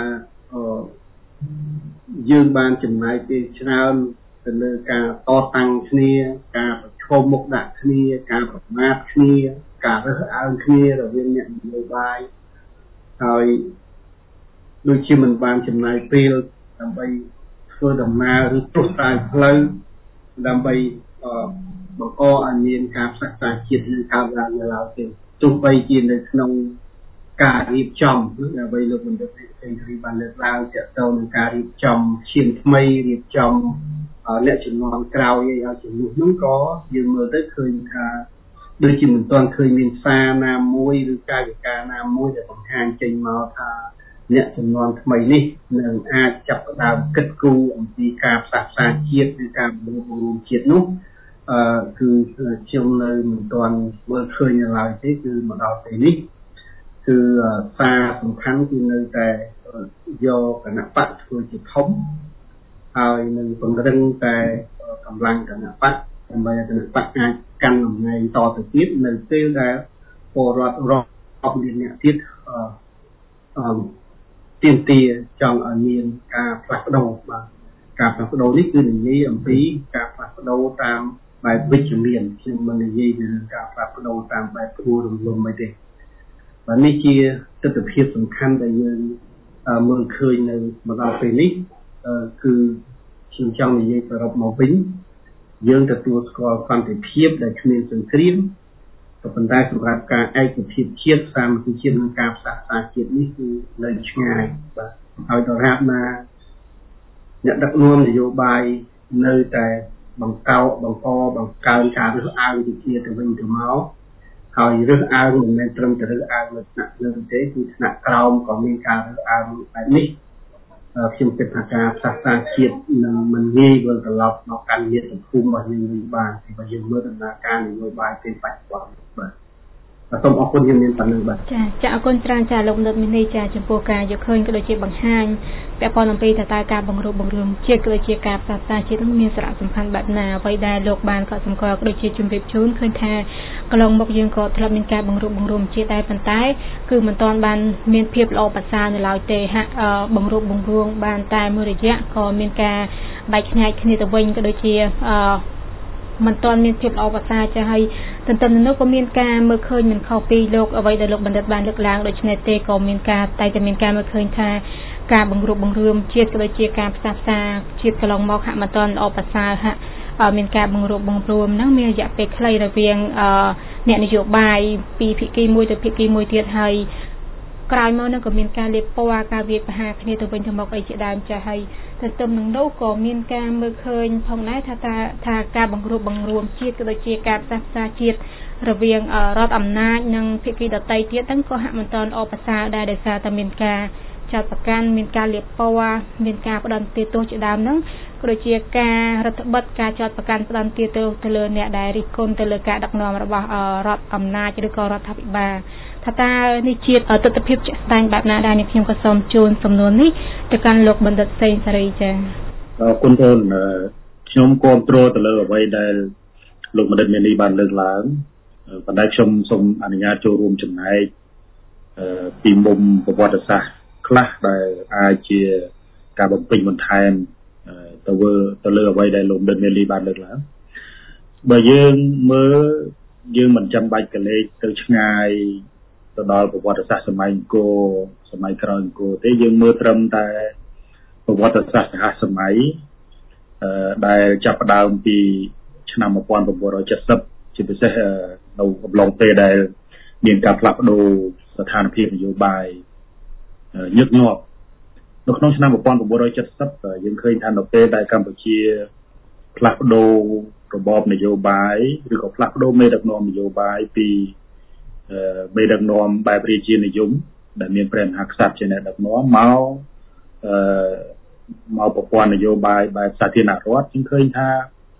យើងបានចំណាយពេលច្រើនទៅលើការតតាំងគ្នាការប្រឈមមុខដាក់គ្នាការប្រមាថគ្នាការរើសអើងគ្នារវាងអ្នកនយោបាយហើយដូចជាមិនបានចំណាយពេលដើម្បីធ្វើដំណើរឬទស្សតាយផ្លូវដើម្បីបង្កឲ្យមានការផ្សះផ្សាជាតិនឹងកើតឡើងនៅឡើយទេទោះបីជានៅក្នុងការរៀបចំដើម្បីលោកបណ្ឌិតសេងរីបានលើកឡើងទាក់ទងនឹងការរៀបចំឈាមថ្មីរៀបចំអ្នកជំនាន់ក្រោយឲ្យជំនួសនោះក៏យើងមើលទៅឃើញថាដូចជាមិនទាន់ឃើញមានសារណាមួយឬកាយវិការណាមួយដែលបង្ហាញចេញមកថាអ្នកជំនាន់ថ្មីនេះនឹងអាចចាប់ផ្ដើមគិតគូរអំពីការផ្សះផ្សាជាតិឬការបង្រួបបង្រួមជាតិនោះអឺគឺខ្ញុំនៅមិនទាន់មើលឃើញនៅឡើយទេគឺមកដល់ពេលនេះគឺសារសំខាន់គឺនៅតែយកគណៈបកធ្វើជាធំហើយនឹងពង្រឹងតែកម្លាំងគណៈបកដើម្បីឲ្យគណៈបកអាចកាន់តំណែងតទៅទៀតនៅពេលដែលពលរដ្ឋរាប់លានអ្នកទៀតអឺអឺទាមទារចង់ឲ្យមានការផ្លាស់ប្ដូរបាទការផ្លាស់ប្ដូរនេះគឺនិយាយអំពីការផ្លាស់ប្ដូរតាមបែបវិជ្ជមានខ្ញុំមិននិយាយពីការផ្លាស់ប្ដូរតាមបែបព្រួររំលំអីទេបាទនេះជាទស្សនវិជ្ជាសំខាន់ដែលយើងមើលឃើញនៅមកដល់ពេលនេះគឺខ្ញុំចង់និយាយសរុបមកវិញយើងទទួលស្គាល់សន្តិភាពដែលគ្មានសង្គ្រាមក៏ប៉ុន្តែសម្រាប់ការឯកភាពជាតិសាមគ្គីជាតិនិងការផ្សះផ្សាជាតិនេះគឺនៅឆ្ងាយបាទហើយដរាបណាអ្នកដឹកនាំនយោបាយនៅតែបង្កោបង្កបង្កើនការរើសអើងវិជាទៅវិញទៅមកហើយរើសអើងមិនមែនត្រឹមតែរើសអើងនៅថ្នាក់លើទេគឺថ្នាក់ក្រោមក៏មានការរើសអើងបែបនេះខ្ញុំគិតថាការផ្សះផ្សាជាតិនឹងមិនងាយវិលត្រឡប់មកកាន់មាតុភូមិរបស់យើងវិញបានបើយើងមើលដំណើរការនយោបាយពេលបច្ចុប្បន្នបាទសូមអរគុណខ្ញុំមានប៉ុណ្្នឹងបាទចាចាអរគុណច្រើនចាលោកនិតមានន័យចាចំពោះការយកឃើញក៏ដូចជាបង្ហាញពាក់ព័ន្ធអំពីតើតើការបង្រួបបង្រួមជាតិក៏ដូចជាការផ្សះផ្សាជាតិនឹងមានសារៈសំខាន់បែបណាអ្វីដែលលោកបានកត់សម្គាល់ក៏ដូចជាជំរាបជូនឃើញថាកន្លងមកយើងក៏ធ្លាប់មានការបង្រួបបង្រួមជាតិដែរប៉ុន្តែគឺមិនទាន់បានមានភាពល្អប្រសើរនៅឡើយទេហាក់បង្រួបបង្រួមបានតែមួយរយៈក៏មានការបែកខ្ញែកគ្នាទៅវិញក៏ដូចជាអឺមិនទាន់មានភាពល្អប្រសើរចាស់ហើយទន្ទឹមនឹងនោះក៏មានការមើលឃើញមិនខុសពីលោកអ្វីដែលលោកបណ្ឌិតបានលើកឡើងដូច្នេះទេក៏មានការតែតែមានការមើលឃើញថាការបង្រួបបង្រួមជាតិក៏ដូចជាការផ្សះផ្សាជាតិកន្លងមកហាក់មិនទាន់ល្អប្រសើរហាក់មានការបង្រួបបង្រួមហ្នឹងមានរយៈពេលខ្លីរវាងអ្នកនយោបាយពីភាគីមួយទៅភាគីមួយទៀតហើយក្រោយមកនោះក៏មានការលេបពណ៌ការវាយប្រហារគ្នាទៅវិញទៅមកអីជាដើមចាស់ហើយទន្ទឹមនឹងនោះក៏មានការមើលឃើញផងដែរថាថាការបង្រួបបង្រួមជាតិក៏ដូចជាការផ្សះផ្សាជាតិរវាងរដ្ឋអំណាចនិងភាគីដទៃទៀតហ្នឹងក៏ហាក់មិនទាន់ល្អប្រសើរដែរដោយសារតែមានការចោទប្រកាន់មានការលេបពណ៌មានការផ្ដន្ទាទោសជាដើមហ្នឹងក៏ដូចជាការរដ្ឋបិទការចោទប្រកាន់ផ្ដន្ទាទោសទៅលើអ្នកដែលរិះគន់ទៅលើការដឹកនាំរបស់រដ្ឋអំណាចឬក៏រដ្ឋាភិបាលថាតើនេះជាទស្សនវិជ្ជាជាក់ស្ដែងបែបណាដែរនេះខ្ញុំក៏សូមជូនសំណួរនេះទៅកាន់លោកបណ្ឌិតសេងសារីចា៎អរគុណអូនខ្ញុំគ្រប់គ្រងទៅលើអ្វីដែលលោកបណ្ឌិតមាននេះបានលើកឡើងប៉ុន្តែខ្ញុំសូមអនុញ្ញាតចូលរួមចំណែកពីមុំប្រវត្តិសាស្ត្រខ្លះដែលអាចជាការបំពេញបន្ថែមទៅលើទៅលើអ្វីដែលលោកបណ្ឌិតមាននេះបានលើកឡើងបើយើងមើលយើងមិនចាំបាច់កលេចទៅឆ្ងាយទៅដល់ប្រវត្តិសាស្ត្រសម័យអង្គរសម័យក្រោយអង្គរទេយើងមើលត្រឹមតែប្រវត្តិសាស្ត្រសហសម័យអឺដែលចាប់ផ្ដើមពីឆ្នាំmột nghìn chín trăm七mươiជាពិសេសនៅកំឡុងពេលដែលមានការផ្លាស់ប្ដូរស្ថានភាពនយោបាយញឹកញាប់នៅក្នុងឆ្នាំmột nghìn chín trăm七mươiយើងឃើញថានៅពេលដែលកម្ពុជាផ្លាស់ប្ដូររបបនយោបាយឬក៏ផ្លាស់ប្ដូរមេដឹកនាំនយោបាយពីមេដឹកនាំបែបរាជានិយមដែលមានព្រះមហាក្សត្រជាអ្នកដឹកនាំមកអឺមកប្រព័ន្ធនយោបាយបែបសាធារណរដ្ឋយើងឃើញថា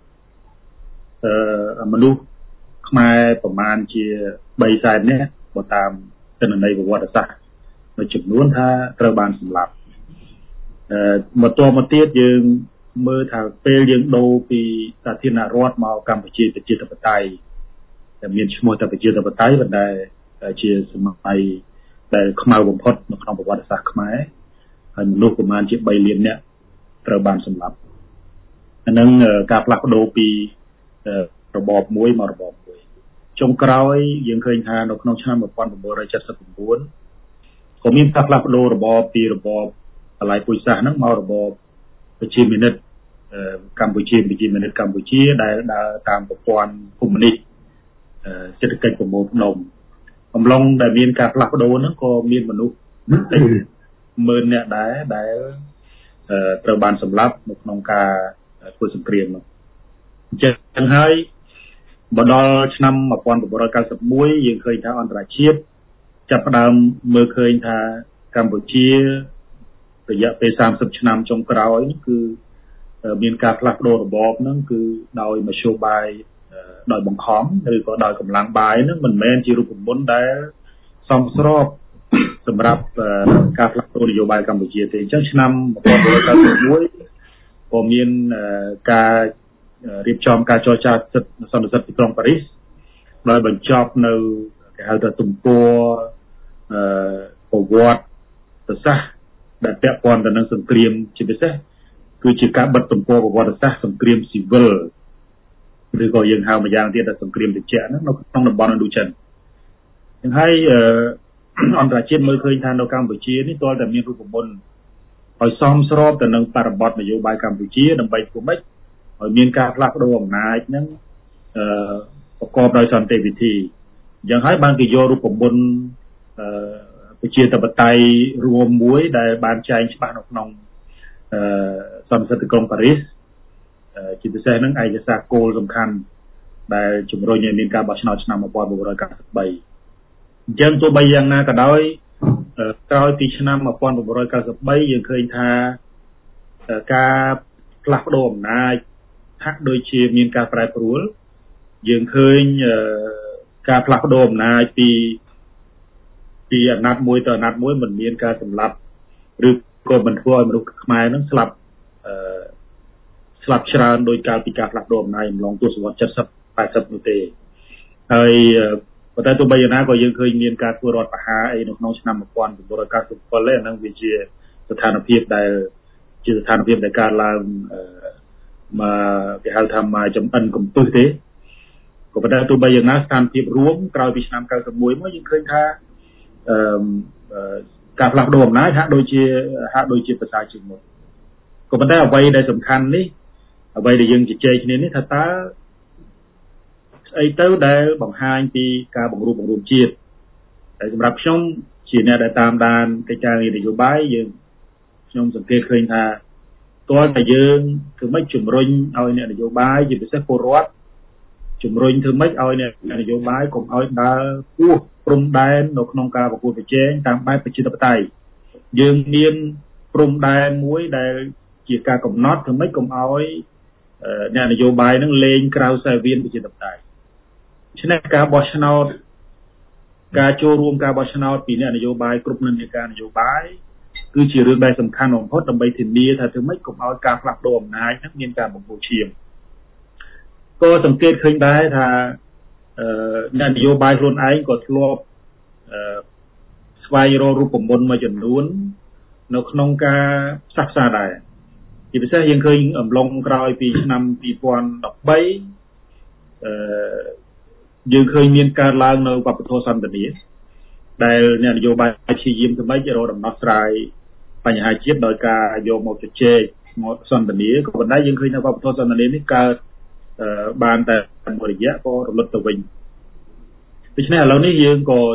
អឺមនុស្សខ្មែរប្រមាណជាបីសែននាក់បើតាមទិន្នន័យប្រវត្តិសាស្ត្រនៅចំនួនថាត្រូវបានសម្លាប់អឺមកតមកទៀតយើងមើលថាពេលយើងដូរពីសាធារណរដ្ឋមកកម្ពុជាប្រជាធិបតេយ្យតែមានឈ្មោះតែប្រជាធិបតេយ្យប៉ុន្តែជាសម័យដែលខ្មៅបំផុតនៅក្នុងប្រវត្តិសាស្ត្រខ្មែរហើយមនុស្សប្រមាណជាបីលាននាក់ត្រូវបានសម្លាប់អានឹងការផ្លាស់ប្ដូរពីរបបមួយមករបបមួយចុងក្រោយយើងឃើញថានៅក្នុងឆ្នាំmột nghìn chín trăm bảy mươi chínក៏មានការផ្លាស់ប្ដូររបបពីរបបបល័យពុជសាសន៍ហ្នឹងមករបបប្រជាមានិតកម្ពុជាប្រជាមានិតកម្ពុជាដែលដើរតាមប្រព័ន្ធកុម្មុយនីសសេដ្ឋកិច្ចប្រមូលផ្ដុំអំឡុងដែលមានការផ្លាស់ប្ដូរហ្នឹងក៏មានមនុស្សម៉ឺននាក់ដែរដែលត្រូវបានសម្លាប់នៅក្នុងការធ្វើសង្គ្រាមនោះអញ្ចឹងហើយមកដល់ឆ្នាំmột nghìn chín trăm chín mươi mốtយើងឃើញថាអន្តរជាតិចាប់ផ្ដើមមើលឃើញថាកម្ពុជារយៈពេលសាមសិបឆ្នាំចុងក្រោយគឺមានការផ្លាស់ប្ដូររបបហ្នឹងគឺដោយមធ្យោបាយដោយបង្ខំឬក៏ដោយកម្លាំងបាយហ្នឹងមិនមែនជារូបមន្តដែលសមស្របសម្រាប់ការផ្លាស់ប្ដូរនយោបាយកម្ពុជាទេអញ្ចឹងឆ្នាំmột nghìn chín trăm chín mươi mốtក៏មានការរៀបចំការចរចាសិទ្ធិសន្តិសិទ្ធិទីក្រុងប៉ារីសដោយបញ្ចប់នៅគេហៅថាទំព័រអឺប្រវត្តិសាស្ត្រដែលពាក់ព័ន្ធទៅនឹងសង្គ្រាមជាពិសេសគឺជាការបិទទំព័រប្រវត្តិសាស្ត្រសង្គ្រាមស៊ីវិលឬក៏យើងហៅម្យ៉ាងទៀតថាសង្គ្រាមត្រជាក់ហ្នឹងនៅក្នុងតំបន់ឥណ្ឌូចិនយ៉ាងហើយអន្តរជាតិមើលឃើញថានៅកម្ពុជានេះទាល់តែមានរូបមន្តឲ្យសមស្របទៅនឹងបរិបទនយោបាយកម្ពុជាដើម្បីធ្វើម៉េចឲ្យមានការផ្លាស់ប្ដូរអំណាចហ្នឹងអឺប្រកបដោយសន្តិវិធីយ៉ាងហើយបានគេយករូបមន្តអឺប្រជាធិបតេយ្យរួមមួយដែលបានចែងច្បាស់នៅក្នុងអឺសន្និសីទទីក្រុងប៉ារីសជាពិសេសហ្នឹងឯកសារគោលសំខាន់ដែលជំរុញឲ្យមានការបោះឆ្នោតឆ្នាំmột nghìn chín trăm chín mươi baអញ្ចឹងទោះបីយ៉ាងណាក៏ដោយក្រោយពីឆ្នាំmột nghìn chín trăm chín mươi baយើងឃើញថាការផ្លាស់ប្ដូរអំណាចហាក់ដូចជាមានការប្រែប្រួលយើងឃើញការផ្លាស់ប្ដូរអំណាចពីពីអាណត្តិមួយទៅអាណត្តិមួយមិនមានការសម្លាប់ឬក៏មិនធ្វើឲ្យមនុស្សខ្មែរនឹងស្លាប់អឺស្លាប់ច្រើនដោយកាលពីការផ្លាស់ប្ដូរអំណាចអំឡុងទសវត្សរ៍七十 八十នោះទេហើយប៉ុន្តែទោះបីយ៉ាងណាក៏យើងឃើញមានការធ្វើរដ្ឋប្រហារអីនៅក្នុងឆ្នាំmột nghìn chín trăm chín mươi bảyទេអាហ្នឹងវាជាស្ថានភាពដែលជាស្ថានភាពដែលកើតឡើងមកគេហៅថាមកចំអិនកំពឹសទេក៏ប៉ុន្តែទោះបីយ៉ាងណាស្ថានភាពរួមក្រោយពីឆ្នាំ九十mộtមកយើងឃើញថាអឺការផ្លាស់ប្ដូរអំណាចហាក់ដូចជាហាក់ដូចជាប្រសើរជាងមុនក៏ប៉ុន្តែអ្វីដែលសំខាន់នេះអ្វីដែលយើងជជែកគ្នានេះថាតើស្អីទៅដែលបង្ហាញពីការបង្រួបបង្រួមជាតិតែសម្រាប់ខ្ញុំជាអ្នកដែលតាមដានកិច្ចការនយោបាយយើងខ្ញុំសង្កេតឃើញថាតើតែយើងធ្វើម៉េចជំរុញឲ្យអ្នកនយោបាយជាពិសេសពលរដ្ឋជំរុញធ្វើម៉េចឲ្យអ្នកនយោបាយកុំឲ្យដើរពោះព្រំដែននៅក្នុងការប្រកួតប្រជែងតាមបែបប្រជាធិបតេយ្យយើងមានព្រំដែនមួយដែលជាការកំណត់ធ្វើម៉េចកុំឲ្យអ្នកនយោបាយនឹងលេងក្រៅខ្សែវៀនប្រជាធិបតេយ្យឆ្នេះការបោះឆ្នោតការចូលរួមការបោះឆ្នោតពីអ្នកនយោបាយគ្រប់និន្នាការនយោបាយគឺជារឿងដែលសំខាន់បំផុតដើម្បីធានាថាធ្វើម៉េចកុំឲ្យការផ្លាស់ប្ដូរអំណាចនឹងមានការបង្កឈាមក៏សង្កេតឃើញដែរថាអ្នកនយោបាយខ្លួនឯងក៏ធ្លាប់ស្វែងរករូបមន្តមួយចំនួននៅក្នុងការផ្សះផ្សាដែរជាពិសេសយើងឃើញអំឡុងក្រោយពីឆ្នាំtwo thousand thirteenអឺយើងឃើញមានការឡើងនៅវប្បធម៌សន្តិនិកដែលអ្នកនយោបាយព្យាយាមសម្រេចរកដំណោះស្រាយបញ្ហាជាតិដោយការយកមកជជែកមកសន្តិនិកក៏ប៉ុន្តែយើងឃើញថាវប្បធម៌សន្តិនិកនេះកើតបានតែមួយរយៈក៏រលត់ទៅវិញដូច្នេះឥឡូវនេះយើងក៏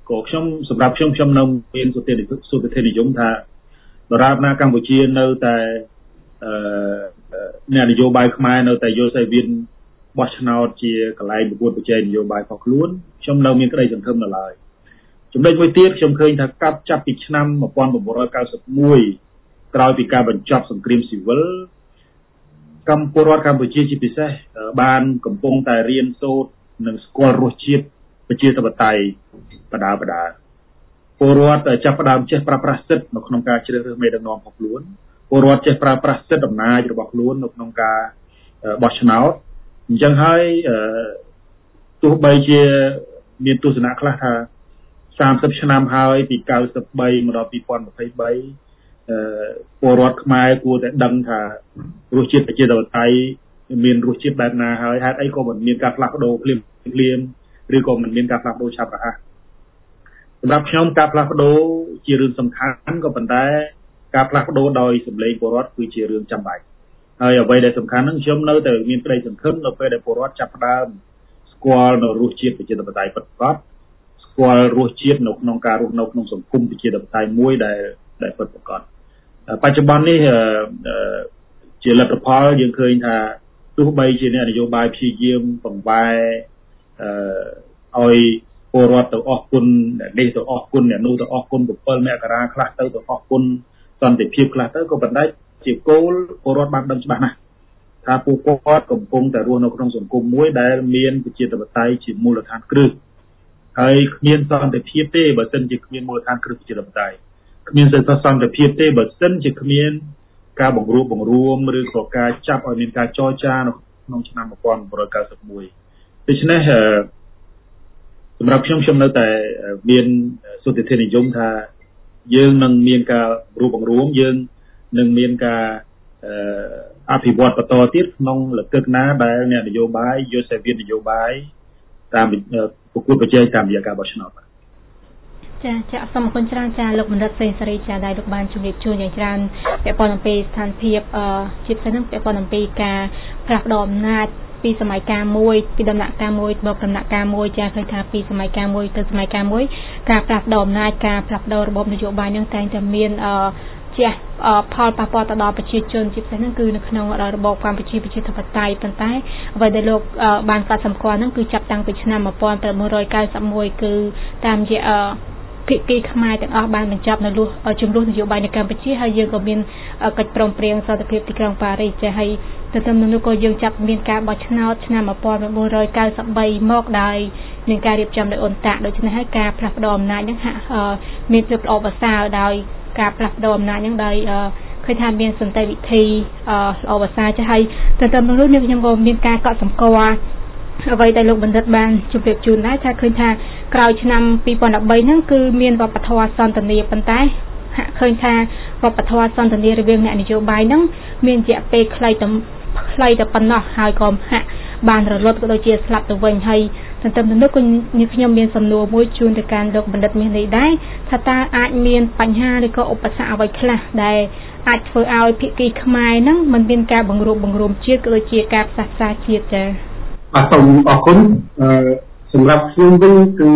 ក៏ខ្ញុំសម្រាប់ខ្ញុំខ្ញុំនៅមានសុតិសុតិធិនិយមថាដរាបណាកម្ពុជានៅតែអឺអ្នកនយោបាយខ្មែរនៅតែយកសេវិនបោះឆ្នោតជាកន្លែងប្រកួតប្រជែងនយោបាយរបស់ខ្លួនខ្ញុំនៅមានក្តីសង្ឃឹមនៅឡើយចំណុចមួយទៀតខ្ញុំឃើញថាកាប់ចាប់ពីឆ្នាំmột nghìn chín trăm chín mươi mốtក្រោយពីការបញ្ចប់សង្គ្រាមស៊ីវិលកម្ពុជារដ្ឋកម្ពុជាជាពិសេសបានកំពុងតែរៀនសូត្រនិងស្គាល់រសជាតិប្រជាធិបតេយ្យបដាបដាពលរដ្ឋចាប់ផ្ដើមចេះប្រើប្រាស់សិទ្ធិនៅក្នុងការជ្រើសរើសមេដឹកនាំរបស់ខ្លួនពលរដ្ឋចេះប្រើប្រាស់សិទ្ធិអំណាចរបស់ខ្លួននៅក្នុងការបោះឆ្នោតអញ្ចឹងហើយទោះបីជាមានទស្សនៈខ្លះថាសាមសិបឆ្នាំហើយពីเก้าสิบสามមកដល់2023អឺពលរដ្ឋខ្មែរគួរតែដឹងថារសជាតិប្រជាធិបតេយ្យមានរសជាតិបែបណាហើយហេតុអីក៏មិនមានការផ្លាស់ប្ដូរភ្លាមភ្លាមឬក៏មិនមានការផ្លាស់ប្ដូរឆាប់រហ័សសម្រាប់ខ្ញុំការផ្លាស់ប្ដូរជារឿងសំខាន់ក៏ប៉ុន្តែការផ្លាស់ប្ដូរដោយសម្លេងពលរដ្ឋគឺជារឿងចាំបាច់ហើយអ្វីដែលសំខាន់ហ្នឹងខ្ញុំនៅតែមានក្តីសង្ឃឹមនៅពេលដែលពលរដ្ឋចាប់ផ្ដើមស្គាល់នៅរសជាតិប្រជាធិបតេយ្យពិតប្រាកដស្គាល់រសជាតិនៅក្នុងការរស់នៅក្នុងសង្គមប្រជាធិបតេយ្យមួយដែលដែលពិតប្រាកដបច្ចុប្បន្ននេះជាលទ្ធផលយើងឃើញថាទោះបីជាអ្នកនយោបាយព្យាយាមបង្វែរអឺឲ្យពលរដ្ឋទៅអស់គុណអ្នកនេះទៅអស់គុណអ្នកនោះទៅអស់គុណbảyមករាខ្លះទៅទៅអស់គុណសន្តិភាពខ្លះទៅក៏ប៉ុន្តែជាគោលពលរដ្ឋបានដឹងច្បាស់ណាស់ថាពួកគាត់កំពុងតែរស់នៅក្នុងសង្គមមួយដែលមានប្រជាធិបតេយ្យជាមូលដ្ឋានគ្រឹះហើយគ្មានសន្តិភាពទេបើមិនជាគ្មានមូលដ្ឋានគ្រឹះប្រជាធិបតេយ្យគ្មានសេចក្ដីសន្តិភាពទេបើមិនជាគ្មានការបង្រួបបង្រួមឬក៏ការចាប់ឲ្យមានការចរចានៅក្នុងឆ្នាំmột nghìn chín trăm chín mươi mốtដូច្នេះសម្រាប់ខ្ញុំខ្ញុំនៅតែមានសុទ្ធិធិនិយមថាយើងនឹងមានការរួបបង្រួមយើងនឹងមានការអភិវឌ្ឍបន្តទៀតក្នុងលទ្ធិណាដែលអ្នកនយោបាយយកសេវានយោបាយតាមប្រកួតប្រជែងតាមរយៈការបោះឆ្នោតចាចាសូមអរគុណច្រើនចាលោកបណ្ឌិតសេងសេរីចាដែលលោកបានជម្រាបជូនយ៉ាងច្រើនពាក់ព័ន្ធអំពីស្ថានភាពអឺជាពិសេសនោះពាក់ព័ន្ធអំពីការផ្លាស់ប្ដូរអំណាចពីសម័យកាលមួយពីដំណាក់កាលមួយមកដំណាក់កាលមួយចាឃើញថាពីសម័យកាលមួយទៅសម័យកាលមួយការផ្លាស់ប្ដូរអំណាចការផ្លាស់ប្ដូររបបនយោបាយនឹងតែងតែមានអឺជាផលប៉ះពាល់ទៅដល់ប្រជាជនជាពិសេសហ្នឹងគឺនៅក្នុងរបបកម្ពុជាប្រជាធិបតេយ្យប៉ុន្តែអ្វីដែលលោកបានកត់សម្គាល់ហ្នឹងគឺចាប់តាំងពីឆ្នាំmột nghìn chín trăm chín mươi mốtគឺតាមរយៈភាគីខ្មែរទាំងអស់បានបញ្ចប់នៅលុះជំនួសនយោបាយនៅកម្ពុជាហើយយើងក៏មានកិច្ចព្រមព្រៀងសន្តិភាពទីក្រុងប៉ារីសចាហើយទន្ទឹមនឹងនោះក៏យើងចាប់មានការបោះឆ្នោតឆ្នាំmột nghìn chín trăm chín mươiមកដោយនឹងការរៀបចំដោយអ៊ុនតាក់ដូច្នេះហើយការផ្លាស់ប្ដូរអំណាចហ្នឹងហាក់មានភាពល្អប្រសើរដោយការផ្លាស់ប្ដូរអំណាចហ្នឹងដោយឃើញថាមានសន្តិវិធីល្អប្រសើរចាហើយទន្ទឹមនឹងនោះខ្ញុំក៏មានការកត់សម្គាល់អ្វីដែលលោកបណ្ឌិតបានជម្រាបជូនដែរថាឃើញថាក្រោយឆ្នាំពីរពាន់ដប់បីហ្នឹងគឺមានវប្បធម៌សន្តិនិកប៉ុន្តែហាក់ឃើញថាវប្បធម៌សន្តិនិករវាងអ្នកនយោបាយហ្នឹងមានរយៈពេលខ្លីតែខ្លីតែប៉ុណ្ណោះហើយក៏ហាក់បានរលត់ក៏ដូចជាស្លាប់ទៅវិញហើយទន្ទឹមនឹងនោះក៏ខ្ញុំមានសំណួរមួយជូនទៅកាន់លោកបណ្ឌិតមាសនេះដែរថាតើអាចមានបញ្ហាឬក៏ឧបសគ្គអ្វីខ្លះដែលអាចធ្វើឲ្យភាគីខ្មែរហ្នឹងមិនមានការបង្រួបបង្រួមជាតិក៏ដូចជាការផ្សះផ្សាជាតិចា៎អរគុណអរគុណអឺសម្រាប់ខ្ញុំវិញគឺ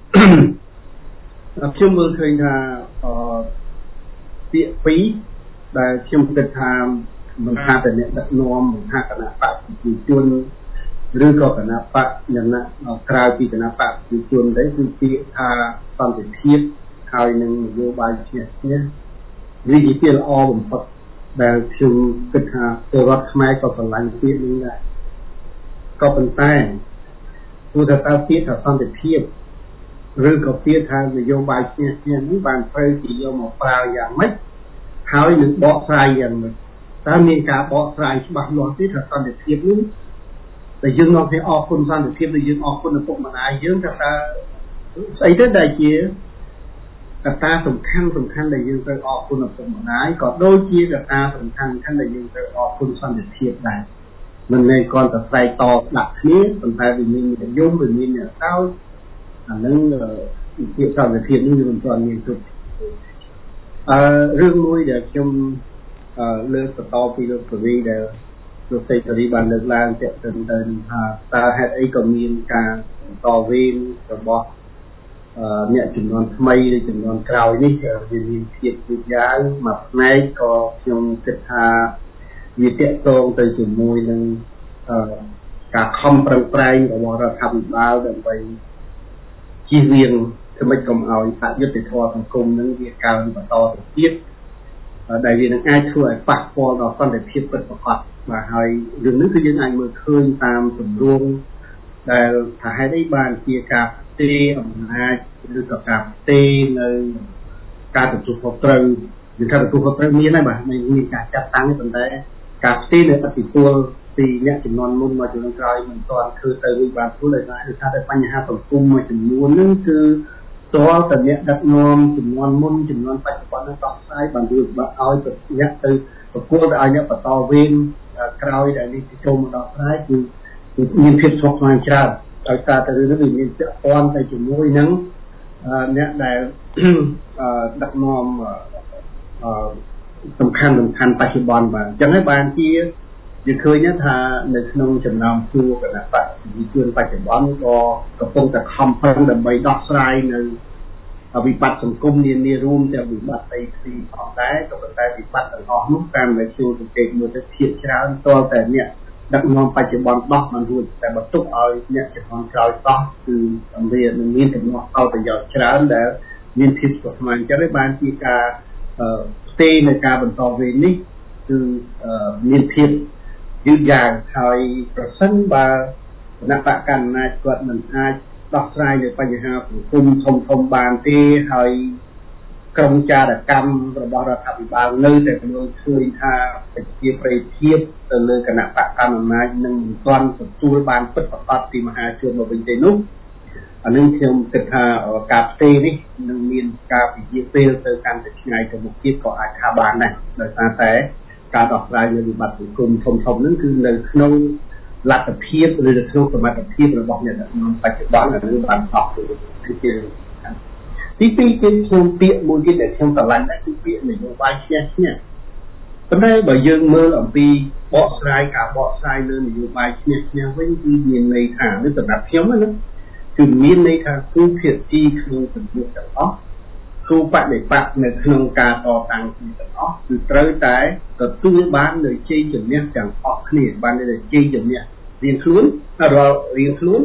ខ្ញុំមើលឃើញថាអឺពាក្យពីរដែលខ្ញុំគិតថាមិនថាតែអ្នកដឹកនាំមិនថាគណៈបកប្រជាជនឬក៏គណៈបកយ៉ាងណាក្រៅពីគណៈបកប្រជាជនដែរគឺពាក្យថាសន្តិភាពហើយនឹងនយោបាយឈ្នះឈ្នះវាជាពាក្យល្អបំផុតដែលខ្ញុំគិតថាពលរដ្ឋខ្មែរក៏ស្រឡាញ់ពាក្យនេះដែរក៏ប៉ុន្តែគួរតែតើពាក្យថាសន្តិភាពឬក៏ពាក្យថានយោបាយឈ្នះឈ្នះនេះបានត្រូវជាយកមកប្រើយ៉ាងម៉េចហើយនឹងបកស្រាយយ៉ាងម៉េចតើមានការបកស្រាយច្បាស់លាស់ទេថាសន្តិភាពនេះតែយើងនាំគ្នាអរគុណសន្តិភាពដែលយើងអរគុណឪពុកម្ដាយយើងថាតើស្អីទៅដែលជាកត្តាសំខាន់សំខាន់ដែលយើងត្រូវអរគុណឪពុកម្ដាយក៏ដូចជាកត្តាសំខាន់សំខាន់ដែលយើងត្រូវអរគុណសន្តិភាពដែរមិនមែនគ្រាន់តែស្រែកតដាក់គ្នាប៉ុន្តែវាមាននិយមវាមានអ្នកតោអានឹងពាក្យសន្តិភាពនេះវាមិនទាន់មានគ្រប់អឺរឿងមួយដែលខ្ញុំអឺលើកបន្តពីលោកពវីដែលលោកសេរីបានលើកឡើងទាក់ទងទៅថាតើហេតុអីក៏មានការបន្តវេនរបស់អអ្នកចំនួនថ្មីឬចំនួនក្រោយនេះវាមានភាពយឺតយ៉ាវមួយផ្នែកក៏ខ្ញុំគិតថាវាទាក់ទងទៅជាមួយនឹងការខំប្រឹងប្រែងរបស់រដ្ឋាភិបាលដើម្បីជៀសវាងធ្វើម៉េចកុំឲ្យអយុត្តិធម៌សង្គមនឹងវាកើនបន្តទៅទៀតដែលវានឹងអាចធ្វើឲ្យប៉ះពាល់ដល់សន្តិភាពពិតប្រាកដបាទហើយរឿងនេះគឺយើងអាចមើលឃើញតាមទម្រង់ដែលថាហេតុអីបានជាការផ្ទេរអំណាចឬក៏ការផ្ទេរនៅការទទួលខុសត្រូវឬការទទួលខុសត្រូវមានហើយបាទមានការចាត់តាំងប៉ុន្តែការផ្ទេរនៅអតិពលពីអ្នកចំនួនមុនមកចំនួនក្រោយមិនទាន់ធ្វើទៅវិញបានព្រោះដោយសារតែបញ្ហាសង្គមមួយចំនួនហ្នឹងគឺតើតើអ្នកដឹកនាំចំនួនមុនចំនួនបច្ចុប្បន្ននឹងដោះស្រាយបានរួចបាត់ឲ្យទៅអ្នកទៅប្រគល់ទៅឲ្យអ្នកបន្តវេនក្រោយដែលនេះចូលមកដោះស្រាយគឺមានភាពស្មុគស្មាញច្រើនដោយសារតែរឿងនេះមានពាក់ព័ន្ធទៅជាមួយនឹងអ្នកដែលដឹកនាំសំខាន់សំខាន់បច្ចុប្បន្នបាទអញ្ចឹងហើយបានជាយើងឃើញថានៅក្នុងចំណោមជួរគណៈបព្វជិជនបច្ចុប្បន្នក៏កំពុងតែខំប្រឹងដើម្បីដោះស្រាយនៅវិបត្តិសង្គមនានារួមទាំងវិបត្តិដីធ្លីផងដែរក៏ប៉ុន្តែវិបត្តិទាំងអស់នោះតាមដែលខ្ញុំសង្កេតមើលទៅភាគច្រើនតើតែអ្នកដឹកនាំបច្ចុប្បន្នដោះមិនរួចតែបន្ទុកឲ្យអ្នកជំនាន់ក្រោយដោះគឺវានឹងមានចំណុចអប្រយោជន៍ច្រើនដែលមានភាពស្មុគស្មាញអញ្ចឹងបានជាការផ្ទេរនៃការបន្តវេននេះគឺមានភាពយឺតយ៉ាវហើយប្រសិនបើគណៈបកកណ្ដាលអំណាចគាត់មិនអាចដោះស្រាយនៅបញ្ហាសង្គមធំធំបានទេហើយក្រមចារកម្មរបស់រដ្ឋាភិបាលនៅតែមើលឃើញថាប្រជាប្រិយភាពទៅលើគណៈបកកណ្ដាលអំណាចនឹងមិនទាន់ទទួលបានពិតប្រាកដពីមហាជនមកវិញទេនោះអានឹងខ្ញុំគិតថាការផ្ទេរនេះនឹងមានការពជាពេលទៅកាន់តែឆ្ងាយទៅមុខទៀតក៏អាចថាបានដែរដោយសារតែការដោះស្រាយនៃវិបត្តិសង្គមធំធំហ្នឹងគឺនៅក្នុងលទ្ធភាពឬនៅក្នុងសមត្ថភាពរបស់អ្នកដឹកនាំបច្ចុប្បន្នឬបានដោះគឺជាទីពីរគឺខ្ញុំពាក្យមួយទៀតដែលខ្ញុំស្រឡាញ់ដែរគឺពាក្យនយោបាយឈ្នះឈ្នះប៉ុន្តែបើយើងមើលអំពីបកស្រាយការបកស្រាយលើនយោបាយឈ្នះឈ្នះវិញគឺមានន័យថានេះសម្រាប់ខ្ញុំណាគឺមានន័យថាគឺភាគីក្នុងសង្គមទាំងអស់គូបដិបត្តិនៅក្នុងការតតាំងគ្នាទាំងអស់គឺត្រូវតែទទួលបាននូវជ័យជំនះទាំងអស់គ្នាបាននូវជ័យជំនះរៀងខ្លួនរាល់រៀងខ្លួន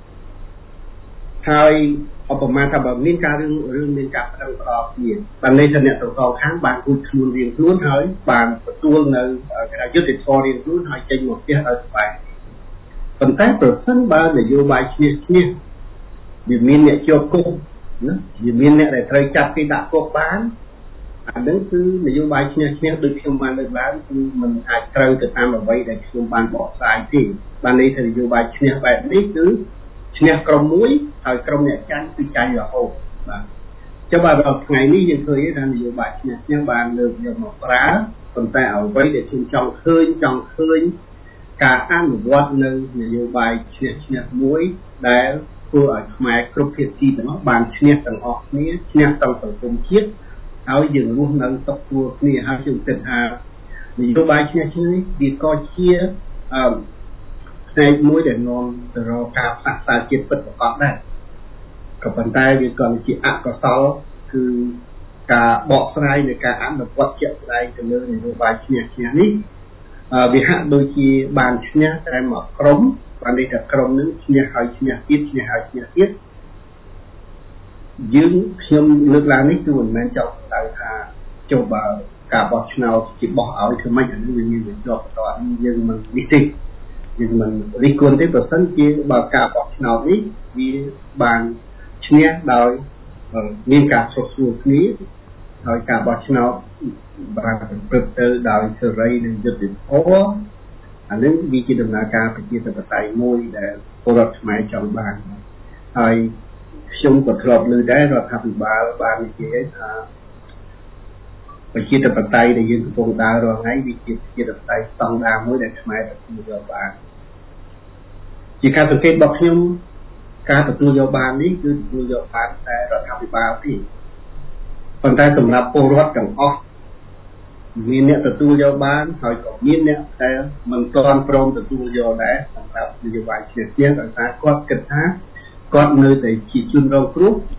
ហើយឧបមាថាបើមានការរឿងរឿងមានការប្រឹងប្រែងគ្នាបានន័យថាអ្នកទាំងសងខាងបានគូខ្លួនរៀងខ្លួនហើយបានទទួលនៅការយុត្តិធម៌រៀងខ្លួនហើយចេញមកផ្ទះឲ្យសុបាយប៉ុន្តែប្រសិនបើនយោបាយឈ្នះឈ្នះវាមានអ្នកជាប់គុកណាវាមានអ្នកដែលត្រូវចាប់គេដាក់គុកបានអានឹងគឺនយោបាយឈ្នះឈ្នះដូចខ្ញុំបានលើកឡើងគឺมันអាចត្រូវទៅតាមអ្វីដែលខ្ញុំបានបកស្រាយទេបានន័យថានយោបាយឈ្នះបែបនេះគឺឈ្នះក្រុមមួយហើយក្រុមអ្នកចាញ់គឺចាញ់រហូតបាទចុះបើដល់ថ្ងៃនេះយើងឃើញថានយោបាយឈ្នះឈ្នះបានលើកយកមកប្រើប៉ុន្តែអ្វីដែលខ្ញុំចង់ឃើញចង់ឃើញការអនុវត្តនៅនយោបាយឈ្នះឈ្នះមួយដែលធ្វើឲ្យខ្មែរគ្រប់ភាគីទាំងអស់បានឈ្នះទាំងអស់គ្នាឈ្នះទាំងសង្គមជាតិហើយយើងរស់នៅសុខស្រួលគ្នាហើយខ្ញុំគិតថានយោបាយឈ្នះឈ្នះនេះវាក៏ជាអឺផ្នែកមួយដែលនាំទៅរកការផ្សះផ្សាជាតិពិតប្រាកដដែរក៏ប៉ុន្តែវាក៏ជាអកុសលគឺការបកស្រាយនៃការអនុវត្តជាក់ស្ដែងទៅលើនយោបាយឈ្នះឈ្នះនេះវាហាក់ដូចជាបានឈ្នះតែមួយក្រុមបានន័យថាក្រុមនឹងឈ្នះហើយឈ្នះទៀតឈ្នះហើយឈ្នះទៀតយើងខ្ញុំលើកឡើងនេះគឺមិនមែនចង់ដៅថាចុះបើការបោះឆ្នោតជាបោះឲ្យធ្វើម៉េចអានេះវាមានជាប់បន្តយើងមិននេះទេយើងមិនរិះគន់ទេប្រសិនជាបើការបោះឆ្នោតនេះវាបានឈ្នះដោយមានការសុខស្រួលគ្នាហើយការបោះឆ្នោតបានប្រព្រឹត្តទៅដោយសេរីនិងយុត្តិធម៌អានេះវាជាដំណើរការប្រជាធិបតេយ្យមួយដែលពលរដ្ឋខ្មែរចង់បានហើយខ្ញុំក៏ធ្លាប់ឮដែររដ្ឋាភិបាលបាននិយាយថាប្រជាធិបតេយ្យដែលយើងកំពុងដើររាល់ថ្ងៃវាជាប្រជាធិបតេយ្យស្តង់ដារមួយដែលខ្មែរទទួលយកបានជាការសង្កេតរបស់ខ្ញុំការទទួលយកបាននេះគឺទទួលយកបានតែរដ្ឋាភិបាលទេប៉ុន្តែសម្រាប់ពលរដ្ឋទាំងអស់មានអ្នកទទួលយកបានហើយក៏មានអ្នកដែលមិនទាន់ព្រមទទួលយកដែរសម្រាប់នយោបាយឈ្នះឈ្នះដោយសារគាត់គិតថាគាត់នៅតែជាជនរងគ្រោះ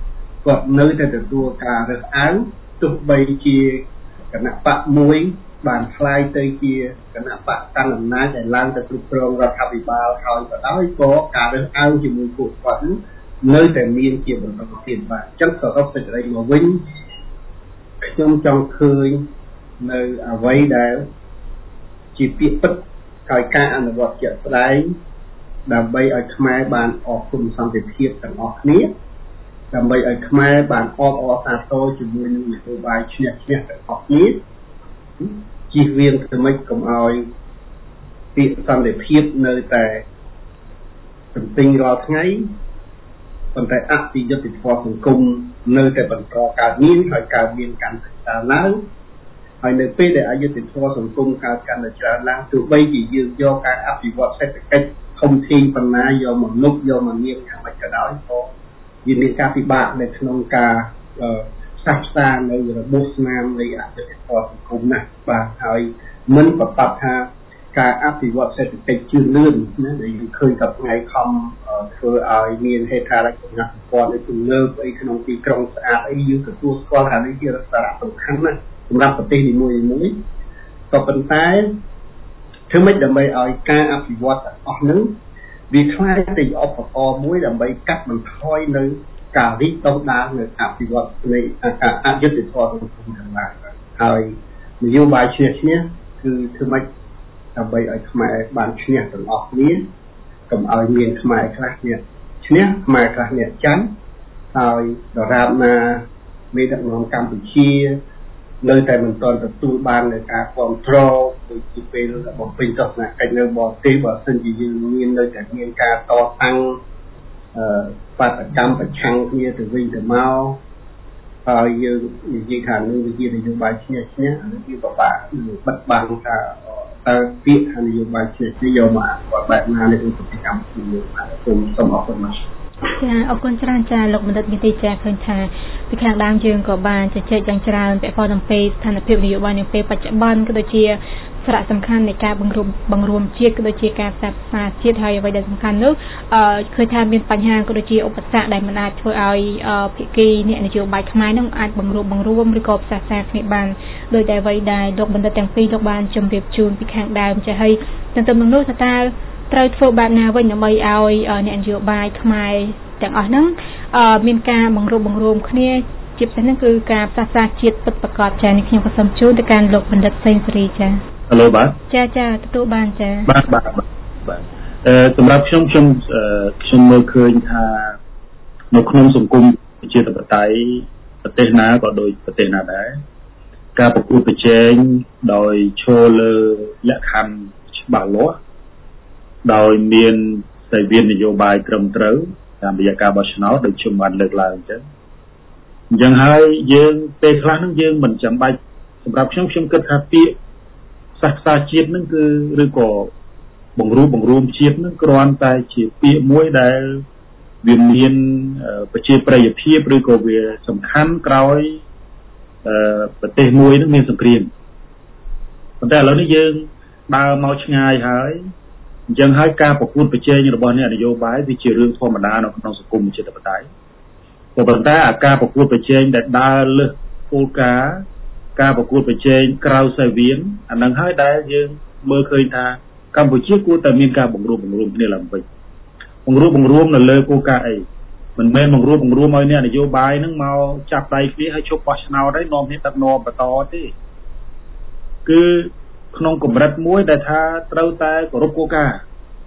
គាត់នៅតែទទួលការរើសអើងទោះបីជាគណៈបកមួយបានខ្លាយទៅជាគណៈបកកាន់អំណាចដែលឡើងទៅគ្រប់គ្រងរដ្ឋាភិបាលហើយក៏ដោយក៏ការរើសអើងជាមួយពួកគាត់នៅតែមានជាបន្តទៀតបាទអញ្ចឹងសរុបសេចក្តីមកវិញខ្ញុំចង់ឃើញនៅអ្វីដែលជាពាក្យពិតហើយការអនុវត្តជាក់ស្ដែងដើម្បីឲ្យខ្មែរបានអរគុណសន្តិភាពទាំងអស់គ្នាដើម្បីឲ្យខ្មែរបានអបអរសាទរជាមួយនឹងនយោបាយឈ្នះឈ្នះទាំងអស់គ្នាជៀសវាងទៅមិនកុំឲ្យពាក្យសន្តិភាពនៅតែទន្ទឹងរាល់ថ្ងៃប៉ុន្តែអភិយុត្តិធម៌សង្គមនៅតែបន្តកើតមានហើយកើតមានកាន់តែច្រើនឡើងហើយនៅពេលដែលអយុត្តិធម៌សង្គមកើតកាន់តែច្រើនឡើងទោះបីជាយើងយកការអភិវឌ្ឍសេដ្ឋកិច្ចធំធេងប៉ុណ្ណាយកមកលុបយកមកមានយ៉ាងម៉េចក៏ដោយក៏វាមានការពិបាកនៅក្នុងការផ្សះផ្សានៅរបួសស្នាមនៃអយុត្តិធម៌សង្គមណាស់បាទហើយមិនប្រកាសថាការអភិវឌ្ឍសេដ្ឋកិច្ចជឿនលឿនណាដែលយើងឃើញกับថ្ងៃខំធ្វើឲ្យមានហេដ្ឋារចនាសម្ព័ន្ធនៃទំនើបអីក្នុងទីក្រុងស្អាតអីយើងទទួលស្គាល់ថានេះជាសារៈសំខាន់ណាស់សម្រាប់ប្រទេសនីមួយៗក៏ប៉ុន្តែធ្វើម៉េចដើម្បីឲ្យការអភិវឌ្ឍទាំងអស់ហ្នឹងវាខ្លាយទៅជាឧបករណ៍មួយដើម្បីកាត់បន្ថយនៅការរីកដុះដាលនៅអភិវឌ្ឍនៃអយុត្តិធម៌សង្គមទាំងឡាយហើយនយោបាយឈ្នះឈ្នះគឺធ្វើម៉េចដើម្បីឲ្យខ្មែរបានឈ្នះទាំងអស់គ្នាកុំឲ្យមានខ្មែរខ្លះនេះឈ្នះខ្មែរខ្លះនេះចាញ់ហើយដរាបណាមេដឹកនាំកម្ពុជានៅតែមិនទាន់ទទួលបាននូវការគ្រប់គ្រងដូចជាពេលបំពេញទស្សនកិច្ចនៅបរទេសបើសិនជាយើងមាននៅតែមានការតតាំងអឺបាតកម្មប្រឆាំងគ្នាទៅវិញទៅមកហើយយើងនិយាយថានឹងវិជានយោបាយឈ្នះឈ្នះអានេះវាពិបាកបិទបាំងថាតើពាក្យថានយោបាយឈ្នះឈ្នះយកមកគាត់បែបណានៅក្នុងប្រទេសកម្ពុជាបាទសូមសូមអរគុណមកចាអរគុណច្រើនចាលោកបណ្ឌិតមានទីចាឃើញថាពីខាងដើមយើងក៏បានជជែកយ៉ាងច្រើនពាក់ព័ន្ធនឹងពេលស្ថានភាពនយោបាយនៅពេលបច្ចុប្បន្នក៏ដូចជាសារៈសំខាន់នៃការបង្រួមបង្រួមជាតិក៏ដូចជាការផ្សះផ្សាជាតិហើយអ្វីដែលសំខាន់នោះអឺឃើញថាមានបញ្ហាក៏ដូចជាឧបសគ្គដែលមិនអាចធ្វើឲ្យភាគីអ្នកនយោបាយខ្មែរនឹងអាចបង្រួមបង្រួមឬក៏ផ្សះផ្សាគ្នាបានដោយតែអ្វីដែលលោកបណ្ឌិតទាំងពីរលោកបានជម្រាបជូនពីខាងដើមចាហើយទន្ទឹមនឹងនោះថាតើត្រូវធ្វើបែបណាវិញដើម្បីឲ្យអ្នកនយោបាយខ្មែរទាំងអស់ហ្នឹងមានការបង្រួបបង្រួមគ្នាជាពិសេសហ្នឹងគឺការផ្សះផ្សាជាតិពិតប្រាកដចានេះខ្ញុំក៏សូមជូនទៅកាន់លោកបណ្ឌិតសេងសេរីចាហៅបាទចាចាទទួលបានចាបាទបាទបាទអឺសម្រាប់ខ្ញុំខ្ញុំខ្ញុំមើលឃើញថានៅក្នុងសង្គមប្រជាធិបតេយ្យប្រទេសណាក៏ដូចប្រទេសណាដែរការប្រកួតប្រជែងដោយឈលលើលក្ខខណ្ឌច្បាស់លាស់ដោយមានសេវានយោបាយត្រឹមត្រូវតាមរយៈការបោះឆ្នោតដូចខ្ញុំបានលើកឡើងអញ្ចឹងអញ្ចឹងហើយយើងពេលខ្លះហ្នឹងយើងមិនចាំបាច់សម្រាប់ខ្ញុំខ្ញុំគិតថាពាក្យសាសនាជាតិហ្នឹងគឺឬក៏បង្រួបបង្រួមជាតិហ្នឹងគ្រាន់តែជាពាក្យមួយដែលវាមានប្រជាប្រិយភាពឬក៏វាសំខាន់ក្រោយប្រទេសមួយហ្នឹងមានសង្គ្រាមប៉ុន្តែឥឡូវនេះយើងដើរមកឆ្ងាយហើយអញ្ចឹងហើយការប្រកួតប្រជែងរបស់អ្នកនយោបាយវាជារឿងធម្មតានៅក្នុងសង្គមប្រជាធិបតេយ្យក៏ប៉ុន្តែអាការប្រកួតប្រជែងដែលដើរលើសគោលការណ៍ការប្រកួតប្រជែងក្រៅសេវានអានឹងហើយដែលយើងមើលឃើញថាកម្ពុជាគួរតែមានការបង្រួបបង្រួមគ្នាឡើងវិញបង្រួបបង្រួមនៅលើគោលការណ៍អីមិនមែនបង្រួបបង្រួមឲ្យអ្នកនយោបាយហ្នឹងមកចាប់ដៃគ្នាឲ្យជប់បោះឆ្នោតហើយនាំគ្នាដឹកនាំបន្តទេគឺក្នុងកម្រិតមួយដែលថាត្រូវតែគោរពគោលការណ៍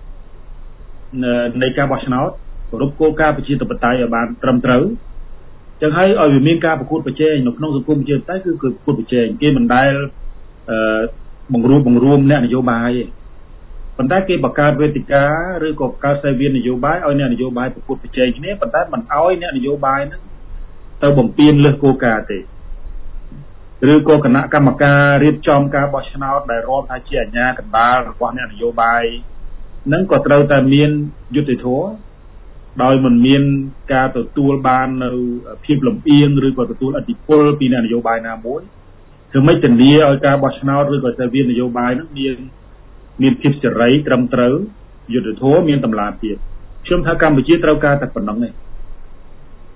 នៃការបោះឆ្នោតគោរពគោលការណ៍ប្រជាធិបតេយ្យឲ្យបានត្រឹមត្រូវចឹងហើយឲ្យវាមានការប្រកួតប្រជែងនៅក្នុងសង្គមប្រជាធិបតេយ្យគឺគឺប្រកួតប្រជែងគេមិនដែលអឺបង្រួបបង្រួមអ្នកនយោបាយទេប៉ុន្តែគេបង្កើតវេទិកាឬក៏បង្កើតសេវានយោបាយឲ្យអ្នកនយោបាយប្រកួតប្រជែងគ្នាប៉ុន្តែមិនឲ្យអ្នកនយោបាយហ្នឹងទៅបំពានលើសគោលការណ៍ទេឬក៏គណៈកម្មការរៀបចំការបោះឆ្នោតដែលរាប់ថាជាអាជ្ញាកណ្ដាលរបស់អ្នកនយោបាយហ្នឹងក៏ត្រូវតែមានយុត្តិធម៌ដោយមិនមានការទទួលបាននៅភាពលំអៀងឬក៏ទទួលឥទ្ធិពលពីអ្នកនយោបាយណាមួយធ្វើម៉េចធានាឲ្យការបោះឆ្នោតឬក៏សេវានយោបាយហ្នឹងមានមានភាពសេរីត្រឹមត្រូវយុត្តិធម៌មានតម្លាភាពខ្ញុំថាកម្ពុជាត្រូវការតែប៉ុណ្្នឹងឯង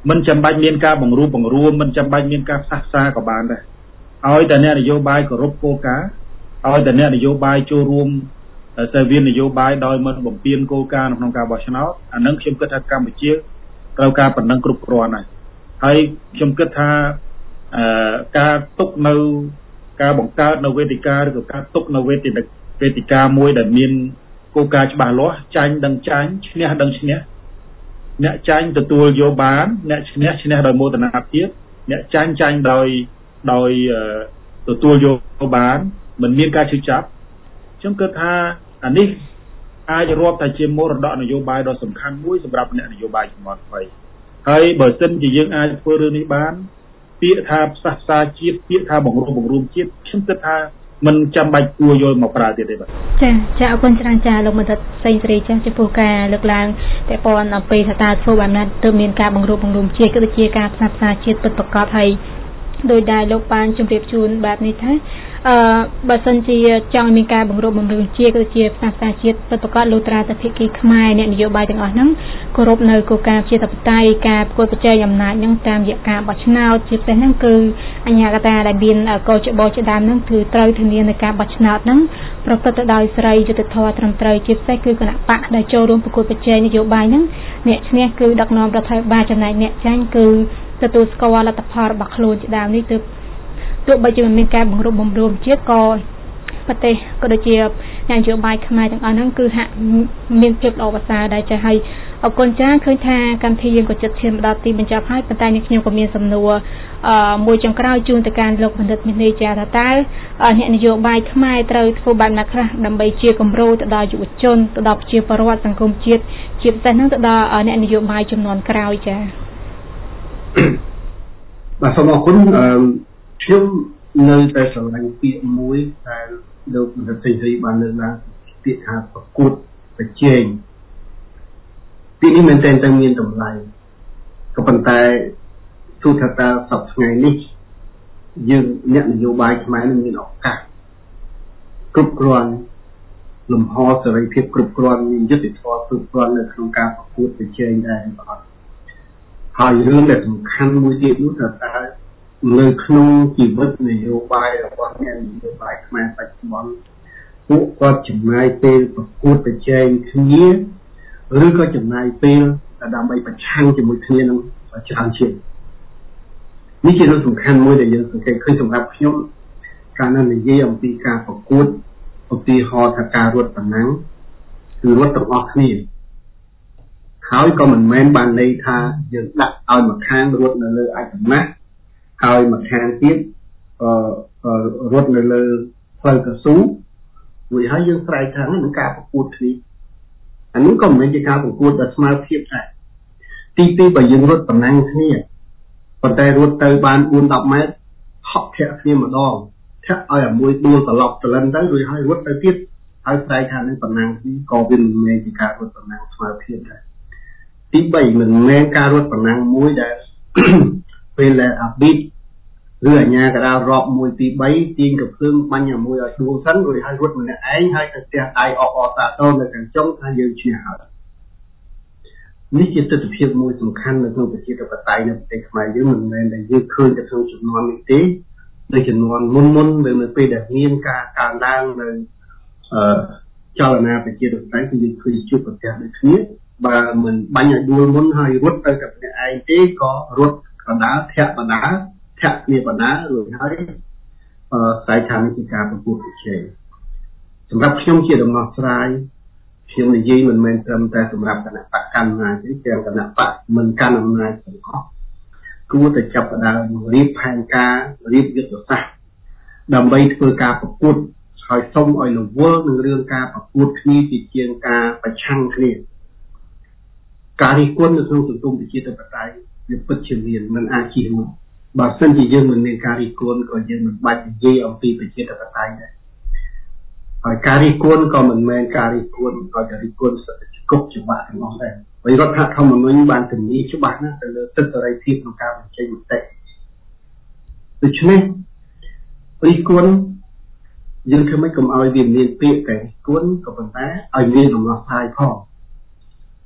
មិនចាំបាច់មានការបង្រួបបង្រួមមិនចាំបាច់មានការផ្សះផ្សាក៏បានដែរឲ្យតែអ្នកនយោបាយគោរពគោលការណ៍ឲ្យតែអ្នកនយោបាយចូលរួមតែវានយោបាយដោយមិនបំពានគោលការណ៍ក្នុងការបោះឆ្នោតអានឹងខ្ញុំគិតថាកម្ពុជាត្រូវការបណ្ដឹងគ្រប់គ្រាន់ហើយហើយខ្ញុំគិតថាអឺការទុកនៅការបង្កើតនៅវេទិកាឬក៏ការទុកនៅវេទិកាវេទិកាមួយដែលមានគោលការណ៍ច្បាស់លាស់ចាញ់ដឹងចាញ់ឈ្នះដឹងឈ្នះអ្នកចាញ់ទទួលយកបានអ្នកឈ្នះឈ្នះដោយមោទនភាពអ្នកចាញ់ចាញ់ដោយដោយទទួលយកបានមិនមានការឈឺចាប់ខ្ញុំគិតថាអានេះអាចរាប់ថាជាមរតកនយោបាយដ៏សំខាន់មួយសម្រាប់អ្នកនយោបាយជំនាន់ថ្មីហើយបើសិនជាយើងអាចធ្វើរឿងនេះបានពាក្យថាផ្សះផ្សាជាតិពាក្យថាបង្រួបបង្រួមជាតិខ្ញុំគិតថាមិនចាំបាច់គួរយកមកប្រើទៀតទេបាទចាចាអរគុណច្រើនចាលោកបណ្ឌិតសេងសេរីចាចំពោះការលើកឡើងតែព័ន្ធអំពីថាតើធ្វើបែបណាទើបមានការបង្រួបបង្រួមជាតិក៏ដូចជាការផ្សះផ្សាជាតិពិតប្រាកដហើយដោយដែលលោកបានជម្រាបជូនបែបនេះថាអឺបើសិនជាចង់មានការបង្រួបបង្រួមជាតិក៏ជាផ្សះផ្សាជាតិពិតប្រាកដលុត្រាតែភាគីខ្មែរអ្នកនយោបាយទាំងអស់ហ្នឹងគោរពនៅគោលការណ៍ជាតបតៃការប្រកួតប្រជែងអំណាចហ្នឹងតាមរយៈការបោះឆ្នោតជាពិសេសហ្នឹងគឺអញ្ញាកតាដែលមានកោចបោជាដើមហ្នឹងគឺត្រូវធានានៅការបោះឆ្នោតហ្នឹងប្រព្រឹត្តទៅដោយសេរីយុត្តិធម៌ត្រឹមត្រូវជាពិសេសគឺគណៈបកដែលចូលរួមប្រកួតប្រជែងនយោបាយហ្នឹងអ្នកឈ្នះគឺដឹកនាំរដ្ឋាភិបាលចំណែកអ្នកចាញ់គឺទទួលស្គាល់លទ្ធផលរបស់ខ្លួនជាដើមនេះទើបទោះបីជាមានការបង្រួបបង្រួមជាតិក៏ប្រទេសក៏ដូចជាអ្នកនយោបាយខ្មែរទាំងអស់ហ្នឹងគឺហាក់មានភាពល្អប្រសើរដែរចា៎ហើយអរគុណច្រើនឃើញថាកម្មវិធីយើងក៏ជិតឈានដល់ទីបញ្ចប់ហើយប៉ុន្តែនេះខ្ញុំក៏មានសំណួរអឺមួយចុងក្រោយជូនទៅកាន់លោកបណ្ឌិតមាសនេះចា៎ថាតើអ្នកនយោបាយខ្មែរត្រូវធ្វើបែបណាខ្លះដើម្បីជាគំរូទៅដល់យុវជនទៅដល់ប្រជាពលរដ្ឋសង្គមជាតិជាពិសេសហ្នឹងទៅដល់អ្នកនយោបាយជំនាន់ក្រោយចា៎បាទសូមអរគុណអឺខ្ញុំនៅតែស្រឡាញ់ពាក្យមួយដែលលោកបណ្ឌិតសេងសេរីបានលើកឡើងពាក្យថាប្រកួតប្រជែងពាក្យនេះមែនទែនទៅមានតម្លៃក៏ប៉ុន្តែទោះថាតើសប្តាហ៍ថ្ងៃនេះយើងអ្នកនយោបាយខ្មែរនឹងមានឱកាសគ្រប់គ្រាន់លំហសេរីភាពគ្រប់គ្រាន់មានយុត្តិធម៌គ្រប់គ្រាន់នៅក្នុងការប្រកួតប្រជែងដែរបាទហើយរឿងដែលសំខាន់មួយទៀតនោះថាតើនៅក្នុងជីវិតនយោបាយរបស់អ្នកនយោបាយខ្មែរបច្ចុប្បន្នពួកគាត់ចំណាយពេលប្រកួតប្រជែងគ្នាឬក៏ចំណាយពេលដើម្បីប្រឆាំងជាមួយគ្នានឹងច្រើនជាងនេះជារឿងសំខាន់មួយដែលយើងសង្កេតឃើញសម្រាប់ខ្ញុំកាលណានិយាយអំពីការប្រកួតឧទាហរណ៍ថាការរត់ប្រណាំងគឺរត់ទាំងអស់គ្នាហើយក៏មិនមែនបានន័យថាយើងដាក់ឲ្យមួយខាងរត់នៅលើឯកមាសហើយមួយខាងទៀតអឺរត់នៅលើផ្លូវកស៊ូរួចហើយយើងស្រែកថានឹងការប្រកួតគ្នាអានេះក៏មិនមែនជាការប្រកួតដែលស្មើភាពដែរទីពីរបើយើងរត់ប្រណាំងគ្នាប៉ុន្តែរត់ទៅបានបួនដល់ម៉ែត្រហក់ធាក់គ្នាម្ដងធាក់ឲ្យអាមួយដួលត្រឡប់ត្រឡិនទៅរួចហើយរត់ទៅទៀតហើយស្រែកថានឹងប្រណាំងគ្នាក៏វាមិនមែនជាការរត់ប្រណាំងស្មើភាពដែរទីបីមិនមែនការរត់ប្រណាំងមួយដែលពេលដែលអាប៊ីតឬអាញាកដាលរាប់មួយទីបីទាញកភ្លើងបាញ់អាមួយឲ្យដួលសិនរួចហើយរត់ម្នាក់ឯងហើយទៅផ្ទះដៃអបអរសាទរនៅខាងចុងថាយើងឈ្នះហើយនេះជាទស្សនវិជ្ជាមួយសំខាន់នៅក្នុងប្រជាធិបតេយ្យនៅប្រទេសខ្មែរយើងមិនមែនតែយើងឃើញតែក្នុងចំនួននេះទេនៅចំនួនមុនមុននៅពេលដែលមានការកើនឡើងនៅអឺចលនាប្រជាធិបតេយ្យគឺយើងឃើញជួបប្រទះដូចគ្នាបើមិនបាញ់ឲ្យដួលមុនហើយរត់ទៅតែម្នាក់ឯងទេក៏រត់កណ្ដាលធាក់បណ្ដាធាក់គ្នាបណ្ដារួចហើយអឺស្អែកថានេះជាការប្រកួតប្រជែងសម្រាប់ខ្ញុំជាដំណោះស្រាយខ្ញុំនិយាយមិនមែនត្រឹមតែសម្រាប់គណៈបកកណ្ដាលទេទាំងគណៈបកមិនកាន់អំណាចទាំងអស់គួរតែចាប់ផ្ដើមរៀបផែនការរៀបយុទ្ធសាស្ត្រដើម្បីធ្វើការប្រកួតហើយសូមឲ្យរវល់នឹងរឿងការប្រកួតគ្នាជាជាងការប្រឆាំងគ្នាការរិះគន់នៅក្នុងសង្គមប្រជាធិបតេយ្យវាពិតជាមានមិនអាចជៀសមកបើសិនជាយើងមិនមានការរិះគន់ក៏យើងមិនបាច់និយាយអំពីប្រជាធិបតេយ្យដែរហើយការរិះគន់ក៏មិនមែនការរិះគន់ឲ្យតែរិះគន់សិទ្ធិគប់ច្បាប់ទាំងអស់ដែរហើយរដ្ឋធម្មនុញ្ញបានធានាច្បាស់ណាស់ទៅលើសិទ្ធិសេរីភាពក្នុងការបញ្ចេញមតិដូច្នេះរិះគន់យើងធ្វើម៉េចកុំឲ្យវាមានពាក្យតែរិះគន់ក៏ប៉ុន្តែឲ្យមានដំណោះស្រាយផងណា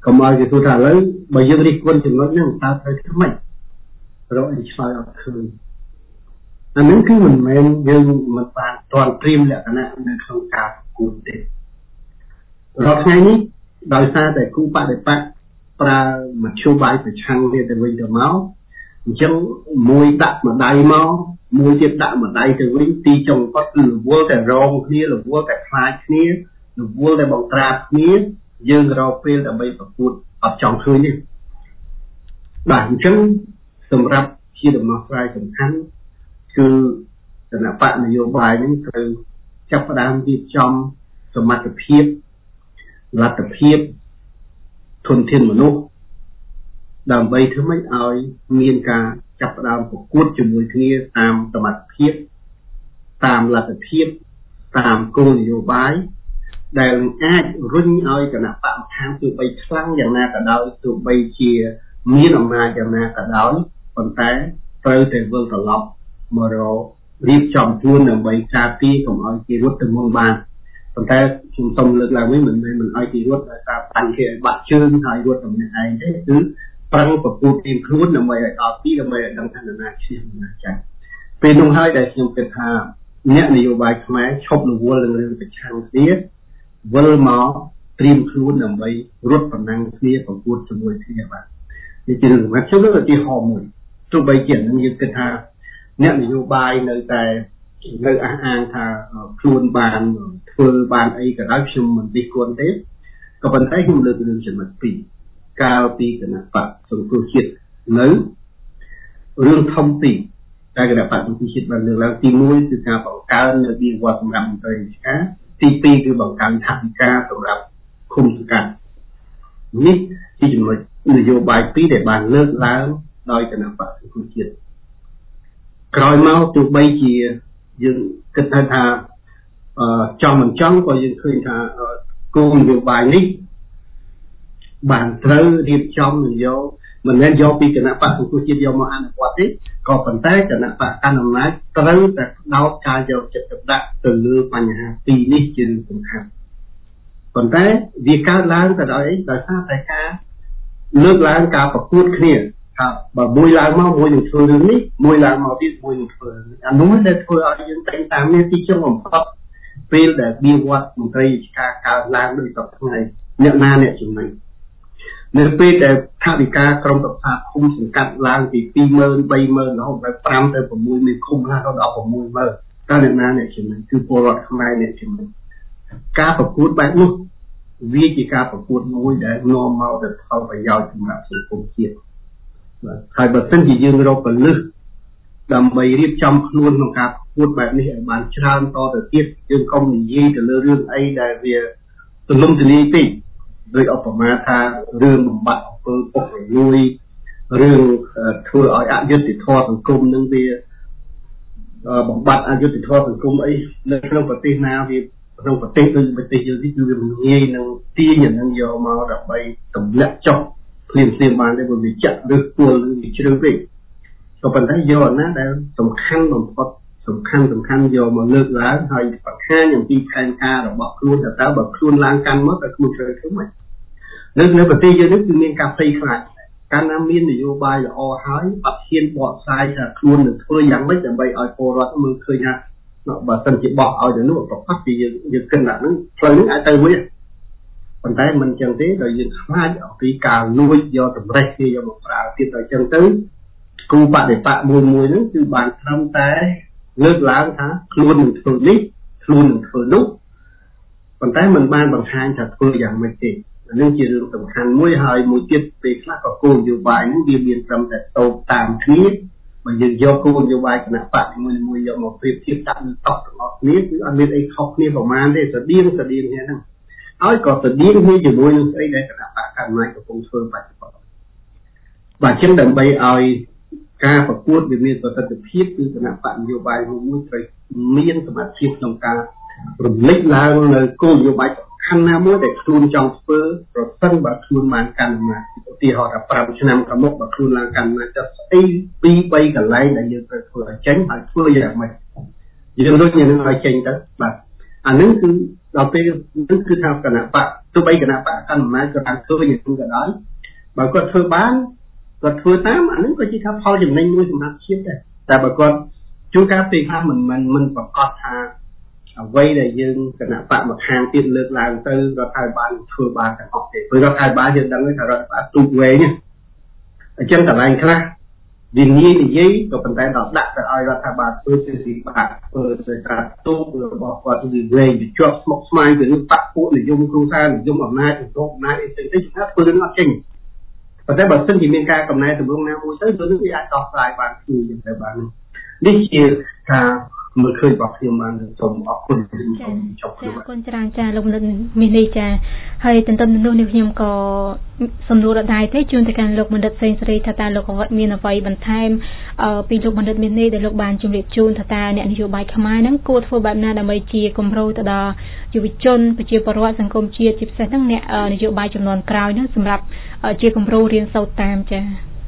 កុំឲ្យគេទូថាឥឡូវបើយើងរិះគន់ចំណុចហ្នឹងតើត្រូវធ្វើម៉េចរកអីឆ្លើយអត់ឃើញអានេះគឺមិនមែនយើងមិនបានទាន់ត្រៀមលក្ខណៈនៅក្នុងការប្រកួតទេរាល់ថ្ងៃនេះដោយសារតែគូបដិបត្តិប្រើមធ្យោបាយប្រឆាំងគ្នាទៅវិញទៅមកអញ្ចឹងមួយដាក់ម្ដាយមកមួយទៀតដាក់ម្ដាយទៅវិញទីចុងគាត់គឺរវល់តែរងគ្នារវល់តែខ្លាចគ្នារវល់តែបង្ក្រាបគ្នាយើងរកពេលដើម្បីប្រកួតអត់ចង់ឃើញទេបាទអញ្ចឹងសម្រាប់ជាដំណោះស្រាយសំខាន់គឺគណៈបកនយោបាយនេះត្រូវចាប់ផ្ដើមរៀបចំសមត្ថភាពលទ្ធភាពធនធានមនុស្សដើម្បីធ្វើម៉េចឲ្យមានការចាប់ផ្ដើមប្រកួតជាមួយគ្នាតាមសមត្ថភាពតាមលទ្ធភាពតាមគោលនយោបាយដែលអាចរុញឲ្យគណៈបកម្ខាងទោះបីខ្លាំងយ៉ាងណាក៏ដោយទោះបីជាមានអំណាចយ៉ាងណាក៏ដោយប៉ុន្តែត្រូវតែវិលត្រឡប់មករករៀបចំខ្លួនដើម្បីការពារកុំឲ្យគេរត់ទៅមុខបានប៉ុន្តែខ្ញុំសូមលើកឡើងវិញមិនមែនមិនឲ្យគេរត់ដោយសារបាញ់គេឲ្យបាក់ជើងហើយរត់ទៅម្នាក់ឯងទេគឺប្រឹងប្រកួតពីខ្លួនដើម្បីឲ្យដល់ទីដើម្បីឲ្យដឹងថានរណាឈ្នះនរណាចាញ់ពេលនោះហើយដែលខ្ញុំគិតថាអ្នកនយោបាយខ្មែរឈប់រវល់នឹងរឿងប្រឆាំងគ្នាវិលមកត្រៀមខ្លួនដើម្បីរត់ប្រណាំងគ្នាប្រកួតជាមួយគ្នាបាទនេះជារឿងសម្រាប់ខ្ញុំទៅទីហោមួយទោះបីជានឹងយើងគិតថាអ្នកនយោបាយនៅតែនៅអះអាងថាខ្លួនបានធ្វើបានអីក៏ដោយខ្ញុំមិនរិះគន់ទេក៏ប៉ុន្តែខ្ញុំលើករឿងចំណុចពីរកាលពីគណៈបកសង្គ្រោះជាតិនៅរឿងធំពីរតែគណៈបកសង្គ្រោះជាតិបានលើកឡើងទីមួយគឺការបង្កើននៅវិវត្តសម្រាប់មន្ត្រីរាជការទីពីរគឺបង្កើនថវិកាសម្រាប់ឃុំសង្កាត់នេះជាចំណុចនយោបាយពីរដែលបានលើកឡើងដោយគណៈបកសង្គ្រោះជាតិក្រោយមកទោះបីជាយើងគិតថាអឺចង់មិនចង់ក៏យើងឃើញថាគោលនយោបាយនេះបានត្រូវរៀបចំយកមិនមែនយកពីគណៈបកសង្គ្រោះជាតិយកមកអនុវត្តទេក៏ប៉ុន្តែគណៈបកកណ្ដាលអំណាចត្រូវតែដោតការយកចិត្តទុកដាក់ទៅលើបញ្ហាពីរនេះជារឿងសំខាន់ប៉ុន្តែវាកើតឡើងទៅដោយអីដោយសារតែការលើកឡើងការប្រកួតគ្នាថាបើមួយឡើងមកមួយនឹងធ្វើរឿងនេះមួយឡើងមកទៀតមួយនឹងធ្វើអានោះដែលធ្វើឲ្យយើងតែងតាមនេះទីចុងបំផុតពេលដែលវិវត្តមន្ត្រីរាជការកើតឡើងដោយសពថ្ងៃអ្នកណាអ្នកចំណេញនៅពេលដែលថាវិការក្រមប្រសាឃុំសង្កាត់ឡើងពីពីរម៉ឺន បីម៉ឺនរហូតដល់ប្រាំទៅប្រាំមួយមានឃុំណាដល់ដល់ប្រាំមួយម៉ឺនតើអ្នកណាអ្នកចំណេញគឺពលរដ្ឋខ្មែរអ្នកចំណេញការប្រកួតបែបនោះវាជាការប្រកួតមួយដែលនាំមកទៅផលប្រយោជន៍សម្រាប់សង្គមជាតិបាទហើយបើសិនជាយើងរកពលិសដើម្បីរៀបចំខ្លួនក្នុងការប្រកួតបែបនេះឲ្យបានច្រើនតទៅទៀតយើងកុំនិយាយទៅលើរឿងអីដែលវាទលំទលាយពេកដោយឧបមាថារឿងបំបត្តិអំពើពុករលួយរឿងធ្វើឲ្យអយុត្តិធម៌សង្គមនឹងវាបំបត្តិអយុត្តិធម៌សង្គមអីនៅក្នុងប្រទេសណាវាក្នុងប្រទេសដូចប្រទេសយើងនេះគឺវាមិនងាយនឹងទាញនឹងយកមកដើម្បីទម្លាក់ចុះភ្លាមភ្លាមបានទេព្រោះវាចាក់ឬទួលឬវាជ្រៅពេកក៏ប៉ុន្តែយកណាដែលសំខាន់បំផុតសំខាន់សំខាន់យកមកលើកឡើងហើយបង្ហាញអំពីផែនការរបស់ខ្លួនថាតើបើខ្លួនឡើងកាន់មកតើខ្លួនត្រូវធ្វើម៉េចនៅនៅប្រទេសយើងនេះគឺមានការភ័យខ្លាចកាលណាមាននយោបាយល្អហើយអត់ហ៊ានបកស្រាយថាខ្លួននឹងធ្វើយ៉ាងម៉េចដើម្បីឲ្យពលរដ្ឋមើលឃើញថាបើសិនជាបោះឲ្យទៅនោះប្រកាសពីយើងយើងគិតថាហ្នឹងផ្លូវហ្នឹងអាចទៅវិញប៉ុន្តែមិនចឹងទេដោយយើងខ្លាចអំពីការលួចយកតម្រេះគេយកមកប្រើទៀតដល់ចឹងទៅគូបដិបត្តិមួយមួយហ្នឹងគឺបានត្រឹមតែលើកឡើងថាខ្លួននឹងធ្វើនេះខ្លួននឹងធ្វើនោះប៉ុន្តែมันបានបង្ហាញថាធ្វើយ៉ាងម៉េចទេនេះជារឿងសំខាន់មួយហើយមួយទៀតពេលខ្លះក៏គោលនយោបាយហ្នឹងវាមានត្រឹមតែតូបតាមគ្នាបើយើងយកគោលនយោបាយគណៈបកមួយមួយយកមកប្រៀបធៀបដាក់នឹងតបទាំងអស់គ្នាគឺអត់មានអីខុសគ្នាប្រហែលទេស្តៀងស្តៀងគ្នាហ្នឹងហើយក៏ស្តៀងគ្នាជាមួយនឹងស្អីដែលគណៈបកកណ្ដាលកំពុងធ្វើបច្ចុប្បន្នបាទចឹងដើម្បីឲ្យការប្រកួតវាមានប្រសិទ្ធភាពគឺគណៈបកនយោបាយមួយមួយត្រូវមានសមត្ថភាពក្នុងការរំលេចឡើងនៅគោលនយោបាយសំខាន់ណាមួយដែលខ្លួនចង់ធ្វើប្រសិនបើខ្លួនបានកាន់អំណាចឧទាហរណ៍ថាប្រាំឆ្នាំខាងមុខបើខ្លួនឡើងកាន់អំណាចចាប់ស្អីពីរបីកន្លែងដែលយើងត្រូវធ្វើឲ្យចេញហើយធ្វើយ៉ាងម៉េចយើងដូចយ៉ាងនឹងឲ្យចេញទៅបាទអានឹងគឺដល់ពេលនេះគឺថាគណៈបកទោះបីគណៈបកកណ្ដាលអំណាចក៏ថាធ្វើយ៉ាងទូក៏ដោយបើគាត់ធ្វើបានគាត់ធ្វើតាមអានេះក៏ជាថាផលចំណេញមួយសម្រាប់ជាតិដែរតែបើគាត់ជួនកាលពេលខ្លះមិនមិនមិនប្រកាសថាអ្វីដែលយើងគណៈបកមកខាងទៀតលើកឡើងទៅរដ្ឋាភិបាលធ្វើបានទាំងអស់ទេព្រោះរដ្ឋាភិបាលយើងដឹងថារដ្ឋាភិបាលទូកវែងអញ្ចឹងកន្លែងខ្លះវាងាយនិយាយក៏ប៉ុន្តែដល់ដាក់ទៅឲ្យរដ្ឋាភិបាលធ្វើជាពិបាកធ្វើទៅតាមទូករបស់គាត់វាវែងវាជាប់ស្មុគស្មាញទៅនឹងបកពួកនិយមគ្រូសានិយមអំណាចរកអំណាចអីទៅទៅថាធ្វើនឹងអត់ចេញប៉ុន្តែបើសិនជាមានការកំណែទម្រង់ណាមួយទៅទៅនឹងវាអាចដោះស្រាយបានគឺយ៉ាងទៅបាននេះជាការមើលឃើញរបស់ខ្ញុំបានសូមអរគុណសូមចប់ខ្លួនអរគុណច្រើនចាលោកមនិតមាននេះចាហើយទន្ទឹមនឹងនោះនេះខ្ញុំក៏សំណួរដដែលទេជួនទៅកាន់លោកមនិតសេងសេរីថាតើលោកអវត្តមានអ្វីបន្ថែមពីលោកមនិតមាននេះដែលលោកបានជម្រាបជូនថាតើអ្នកនយោបាយខ្មែរហ្នឹងគួរធ្វើបែបណាដើម្បីជាគំរូទៅដល់យុវជនប្រជាពលរដ្ឋសង្គមជាតិជាពិសេសហ្នឹងអ្នកនយោបាយចំនួនក្រោយហ្នឹងសម្រាប់ជាគំរូរៀនសូត្រតាមចា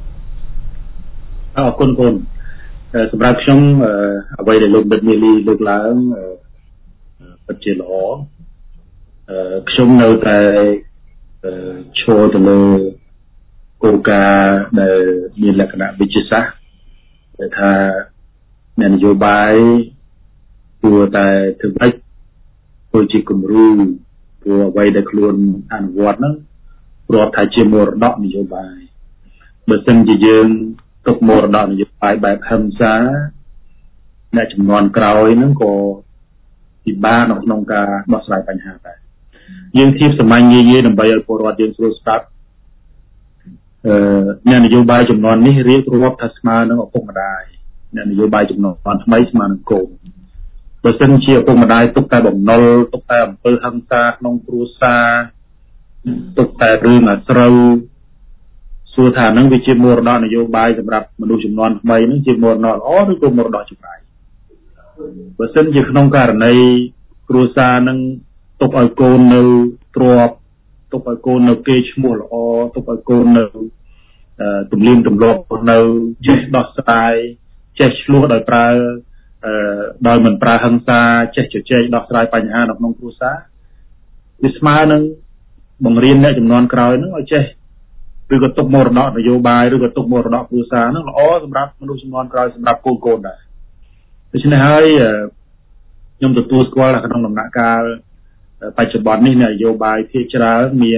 អរគុណគុណសម្រាប់ខ្ញុំអ្វីដែលលោកដិតមីលីលើកឡើងពិតជាល្អខ្ញុំនៅតែឈរទៅលើគោលការណ៍ដែលមានលក្ខណៈវិទ្យាសាស្ត្រដែលថាអ្នកនយោបាយគួរតែធ្វើម៉េចធ្វើជាគំរូព្រោះអ្វីដែលខ្លួនអនុវត្តហ្នឹងរាប់ថាជាមរតកនយោបាយបើសិនជាយើងទុកមរតកនយោបាយបែបហិង្សាអ្នកចំនួនក្រោយហ្នឹងក៏ពិបាកនៅក្នុងការដោះស្រាយបញ្ហាដែរយើងធៀបសាមញ្ញងាយៗដើម្បីឲ្យពលរដ្ឋយើងស្រួលស្ដាប់អឺអ្នកនយោបាយចំនួននេះរៀបរាប់ថាស្មើនឹងឪពុកម្ដាយអ្នកនយោបាយចំនួនថ្មីស្មើនឹងកូនបើសិនជាឪពុកម្ដាយទុកតែបំណុលទុកតែអំពើហិង្សាក្នុងគ្រួសារទុកតែរឿងអាស្រូវសួរថានឹងវាជាមរតកនយោបាយសម្រាប់មនុស្សចំនួនថ្មីនឹងជាមរតកល្អឬក៏មរតកចម្លែកបើសិនជាក្នុងករណីគ្រួសារនឹងទុកឲ្យកូននៅទ្របទុកឲ្យកូននៅគេឈ្មោះល្អទុកឲ្យកូននៅទំនៀមទម្លាប់នៅចេះដោះស្រាយចេះឆ្លោះដោយប្រើដោយមិនប្រើហិង្សាចេះជជែកដោះស្រាយបញ្ហានៅក្នុងគ្រួសារវាស្មើនឹងបង្រៀនអ្នកចំនួនក្រោយនឹងឲ្យចេះឬក៏ទុកមរតកនយោបាយឬក៏ទុកមរតកគ្រួសារហ្នឹងល្អសម្រាប់មនុស្សចំនួនក្រោយសម្រាប់កូនកូនដែរដូច្នេះហើយខ្ញុំទទួលស្គាល់ថាក្នុងដំណាក់កាលបច្ចុប្បន្ននេះនយោបាយភាគច្រើនមាន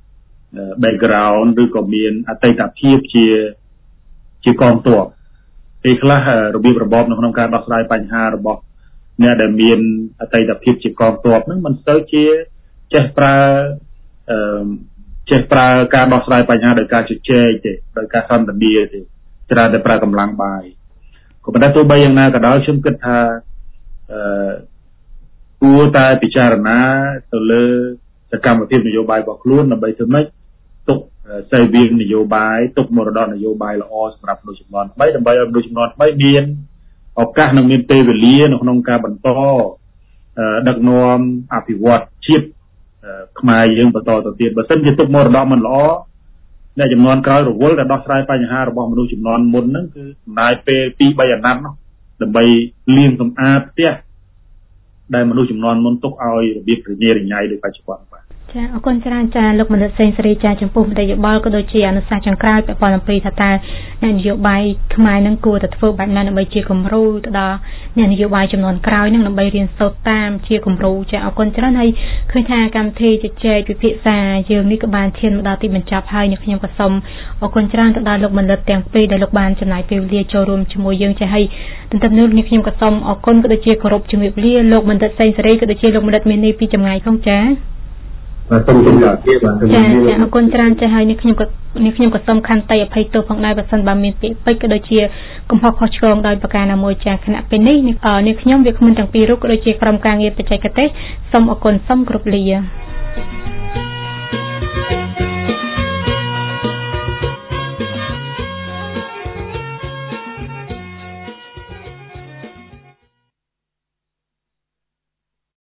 background ឬក៏មានអតីតភាពជាជាកងទ័ពពេលខ្លះរបៀបរបបនៅក្នុងការដោះស្រាយបញ្ហារបស់អ្នកដែលមានអតីតភាពជាកងទ័ពហ្នឹងមិនស្ទើរជាចេះប្រើអឺចេះប្រើការដោះស្រាយបញ្ហាដោយការជជែកទេដោយការសន្ទនាទេច្រើនតែប្រើកម្លាំងបាយក៏ប៉ុន្តែទោះបីយ៉ាងណាក៏ដោយខ្ញុំគិតថាអឺគួរតែពិចារណាទៅលើសកម្មភាពនយោបាយរបស់ខ្លួនដើម្បីធ្វើម៉េចទុកសេវានយោបាយទុកមរតកនយោបាយល្អសម្រាប់មនុស្សចំនួនថ្មីដើម្បីឲ្យមនុស្សចំនួនថ្មីមានឱកាសនិងមានពេលវេលានៅក្នុងការបន្តដឹកនាំអភិវឌ្ឍជាតិខ្មែរយើងបន្តទៅទៀតបើសិនជាទុកមរតកមិនល្អអ្នកចំនួនក្រោយរវល់តែដោះស្រាយបញ្ហារបស់មនុស្សចំនួនមុនហ្នឹងគឺចំណាយពេលពីរបីអាណត្តិនោះដើម្បីលាងសម្អាតផ្ទះដែលមនុស្សចំនួនមុនទុកឲ្យរបៀបរញ៉េរញ៉ៃដោយបច្ចុប្បន្នបាទចាអរគុណច្រើនចាលោកមនិតសេងសេរីចាចំពោះមតិយោបល់ក៏ដូចជាអនុសាសន៍ចុងក្រោយពាក់ព័ន្ធអំពីថាតើអ្នកនយោបាយខ្មែរនឹងគួរតែធ្វើបែបណាដើម្បីជាគំរូទៅដល់អ្នកនយោបាយចំនួនក្រោយនឹងដើម្បីរៀនសូត្រតាមជាគំរូចាអរគុណច្រើនហើយឃើញថាកម្មវិធីជជែកវិភាសាយើងនេះក៏បានឈានមកដល់ទីបញ្ចប់ហើយអ្នកខ្ញុំក៏សូមអរគុណច្រើនទៅដល់លោកមនិតទាំងពីរដែលលោកបានចំណាយពេលវេលាចូលរួមជាមួយយើងចាហើយទន្ទឹមនោះនេះខ្ញុំក៏សូមអរគុណក៏ដូចជាគោរពជំរាបលាលោកមនិតសេងសេរីក៏ដូចជាលោកមនិតមាននេះពីចម្ងាយផងចាបាទសូមជម្រាបលាបាទចាចាអរគុណច្រើនចាហើយនេះខ្ញុំក៏នេះខ្ញុំក៏សូមខន្តីអភ័យទោសផងដែរបើសិនបើមានពាក្យពេចន៍ក៏ដូចជាកំហុសខុសឆ្គងដោយប្រការណាមួយចាគណៈពេលនេះនេះខ្ញុំវាគ្មិនទាំងពីររូបក៏ដូចជាក្រុមការងារបច្ចេកទេសសូមអរគុណសូមគោរពលា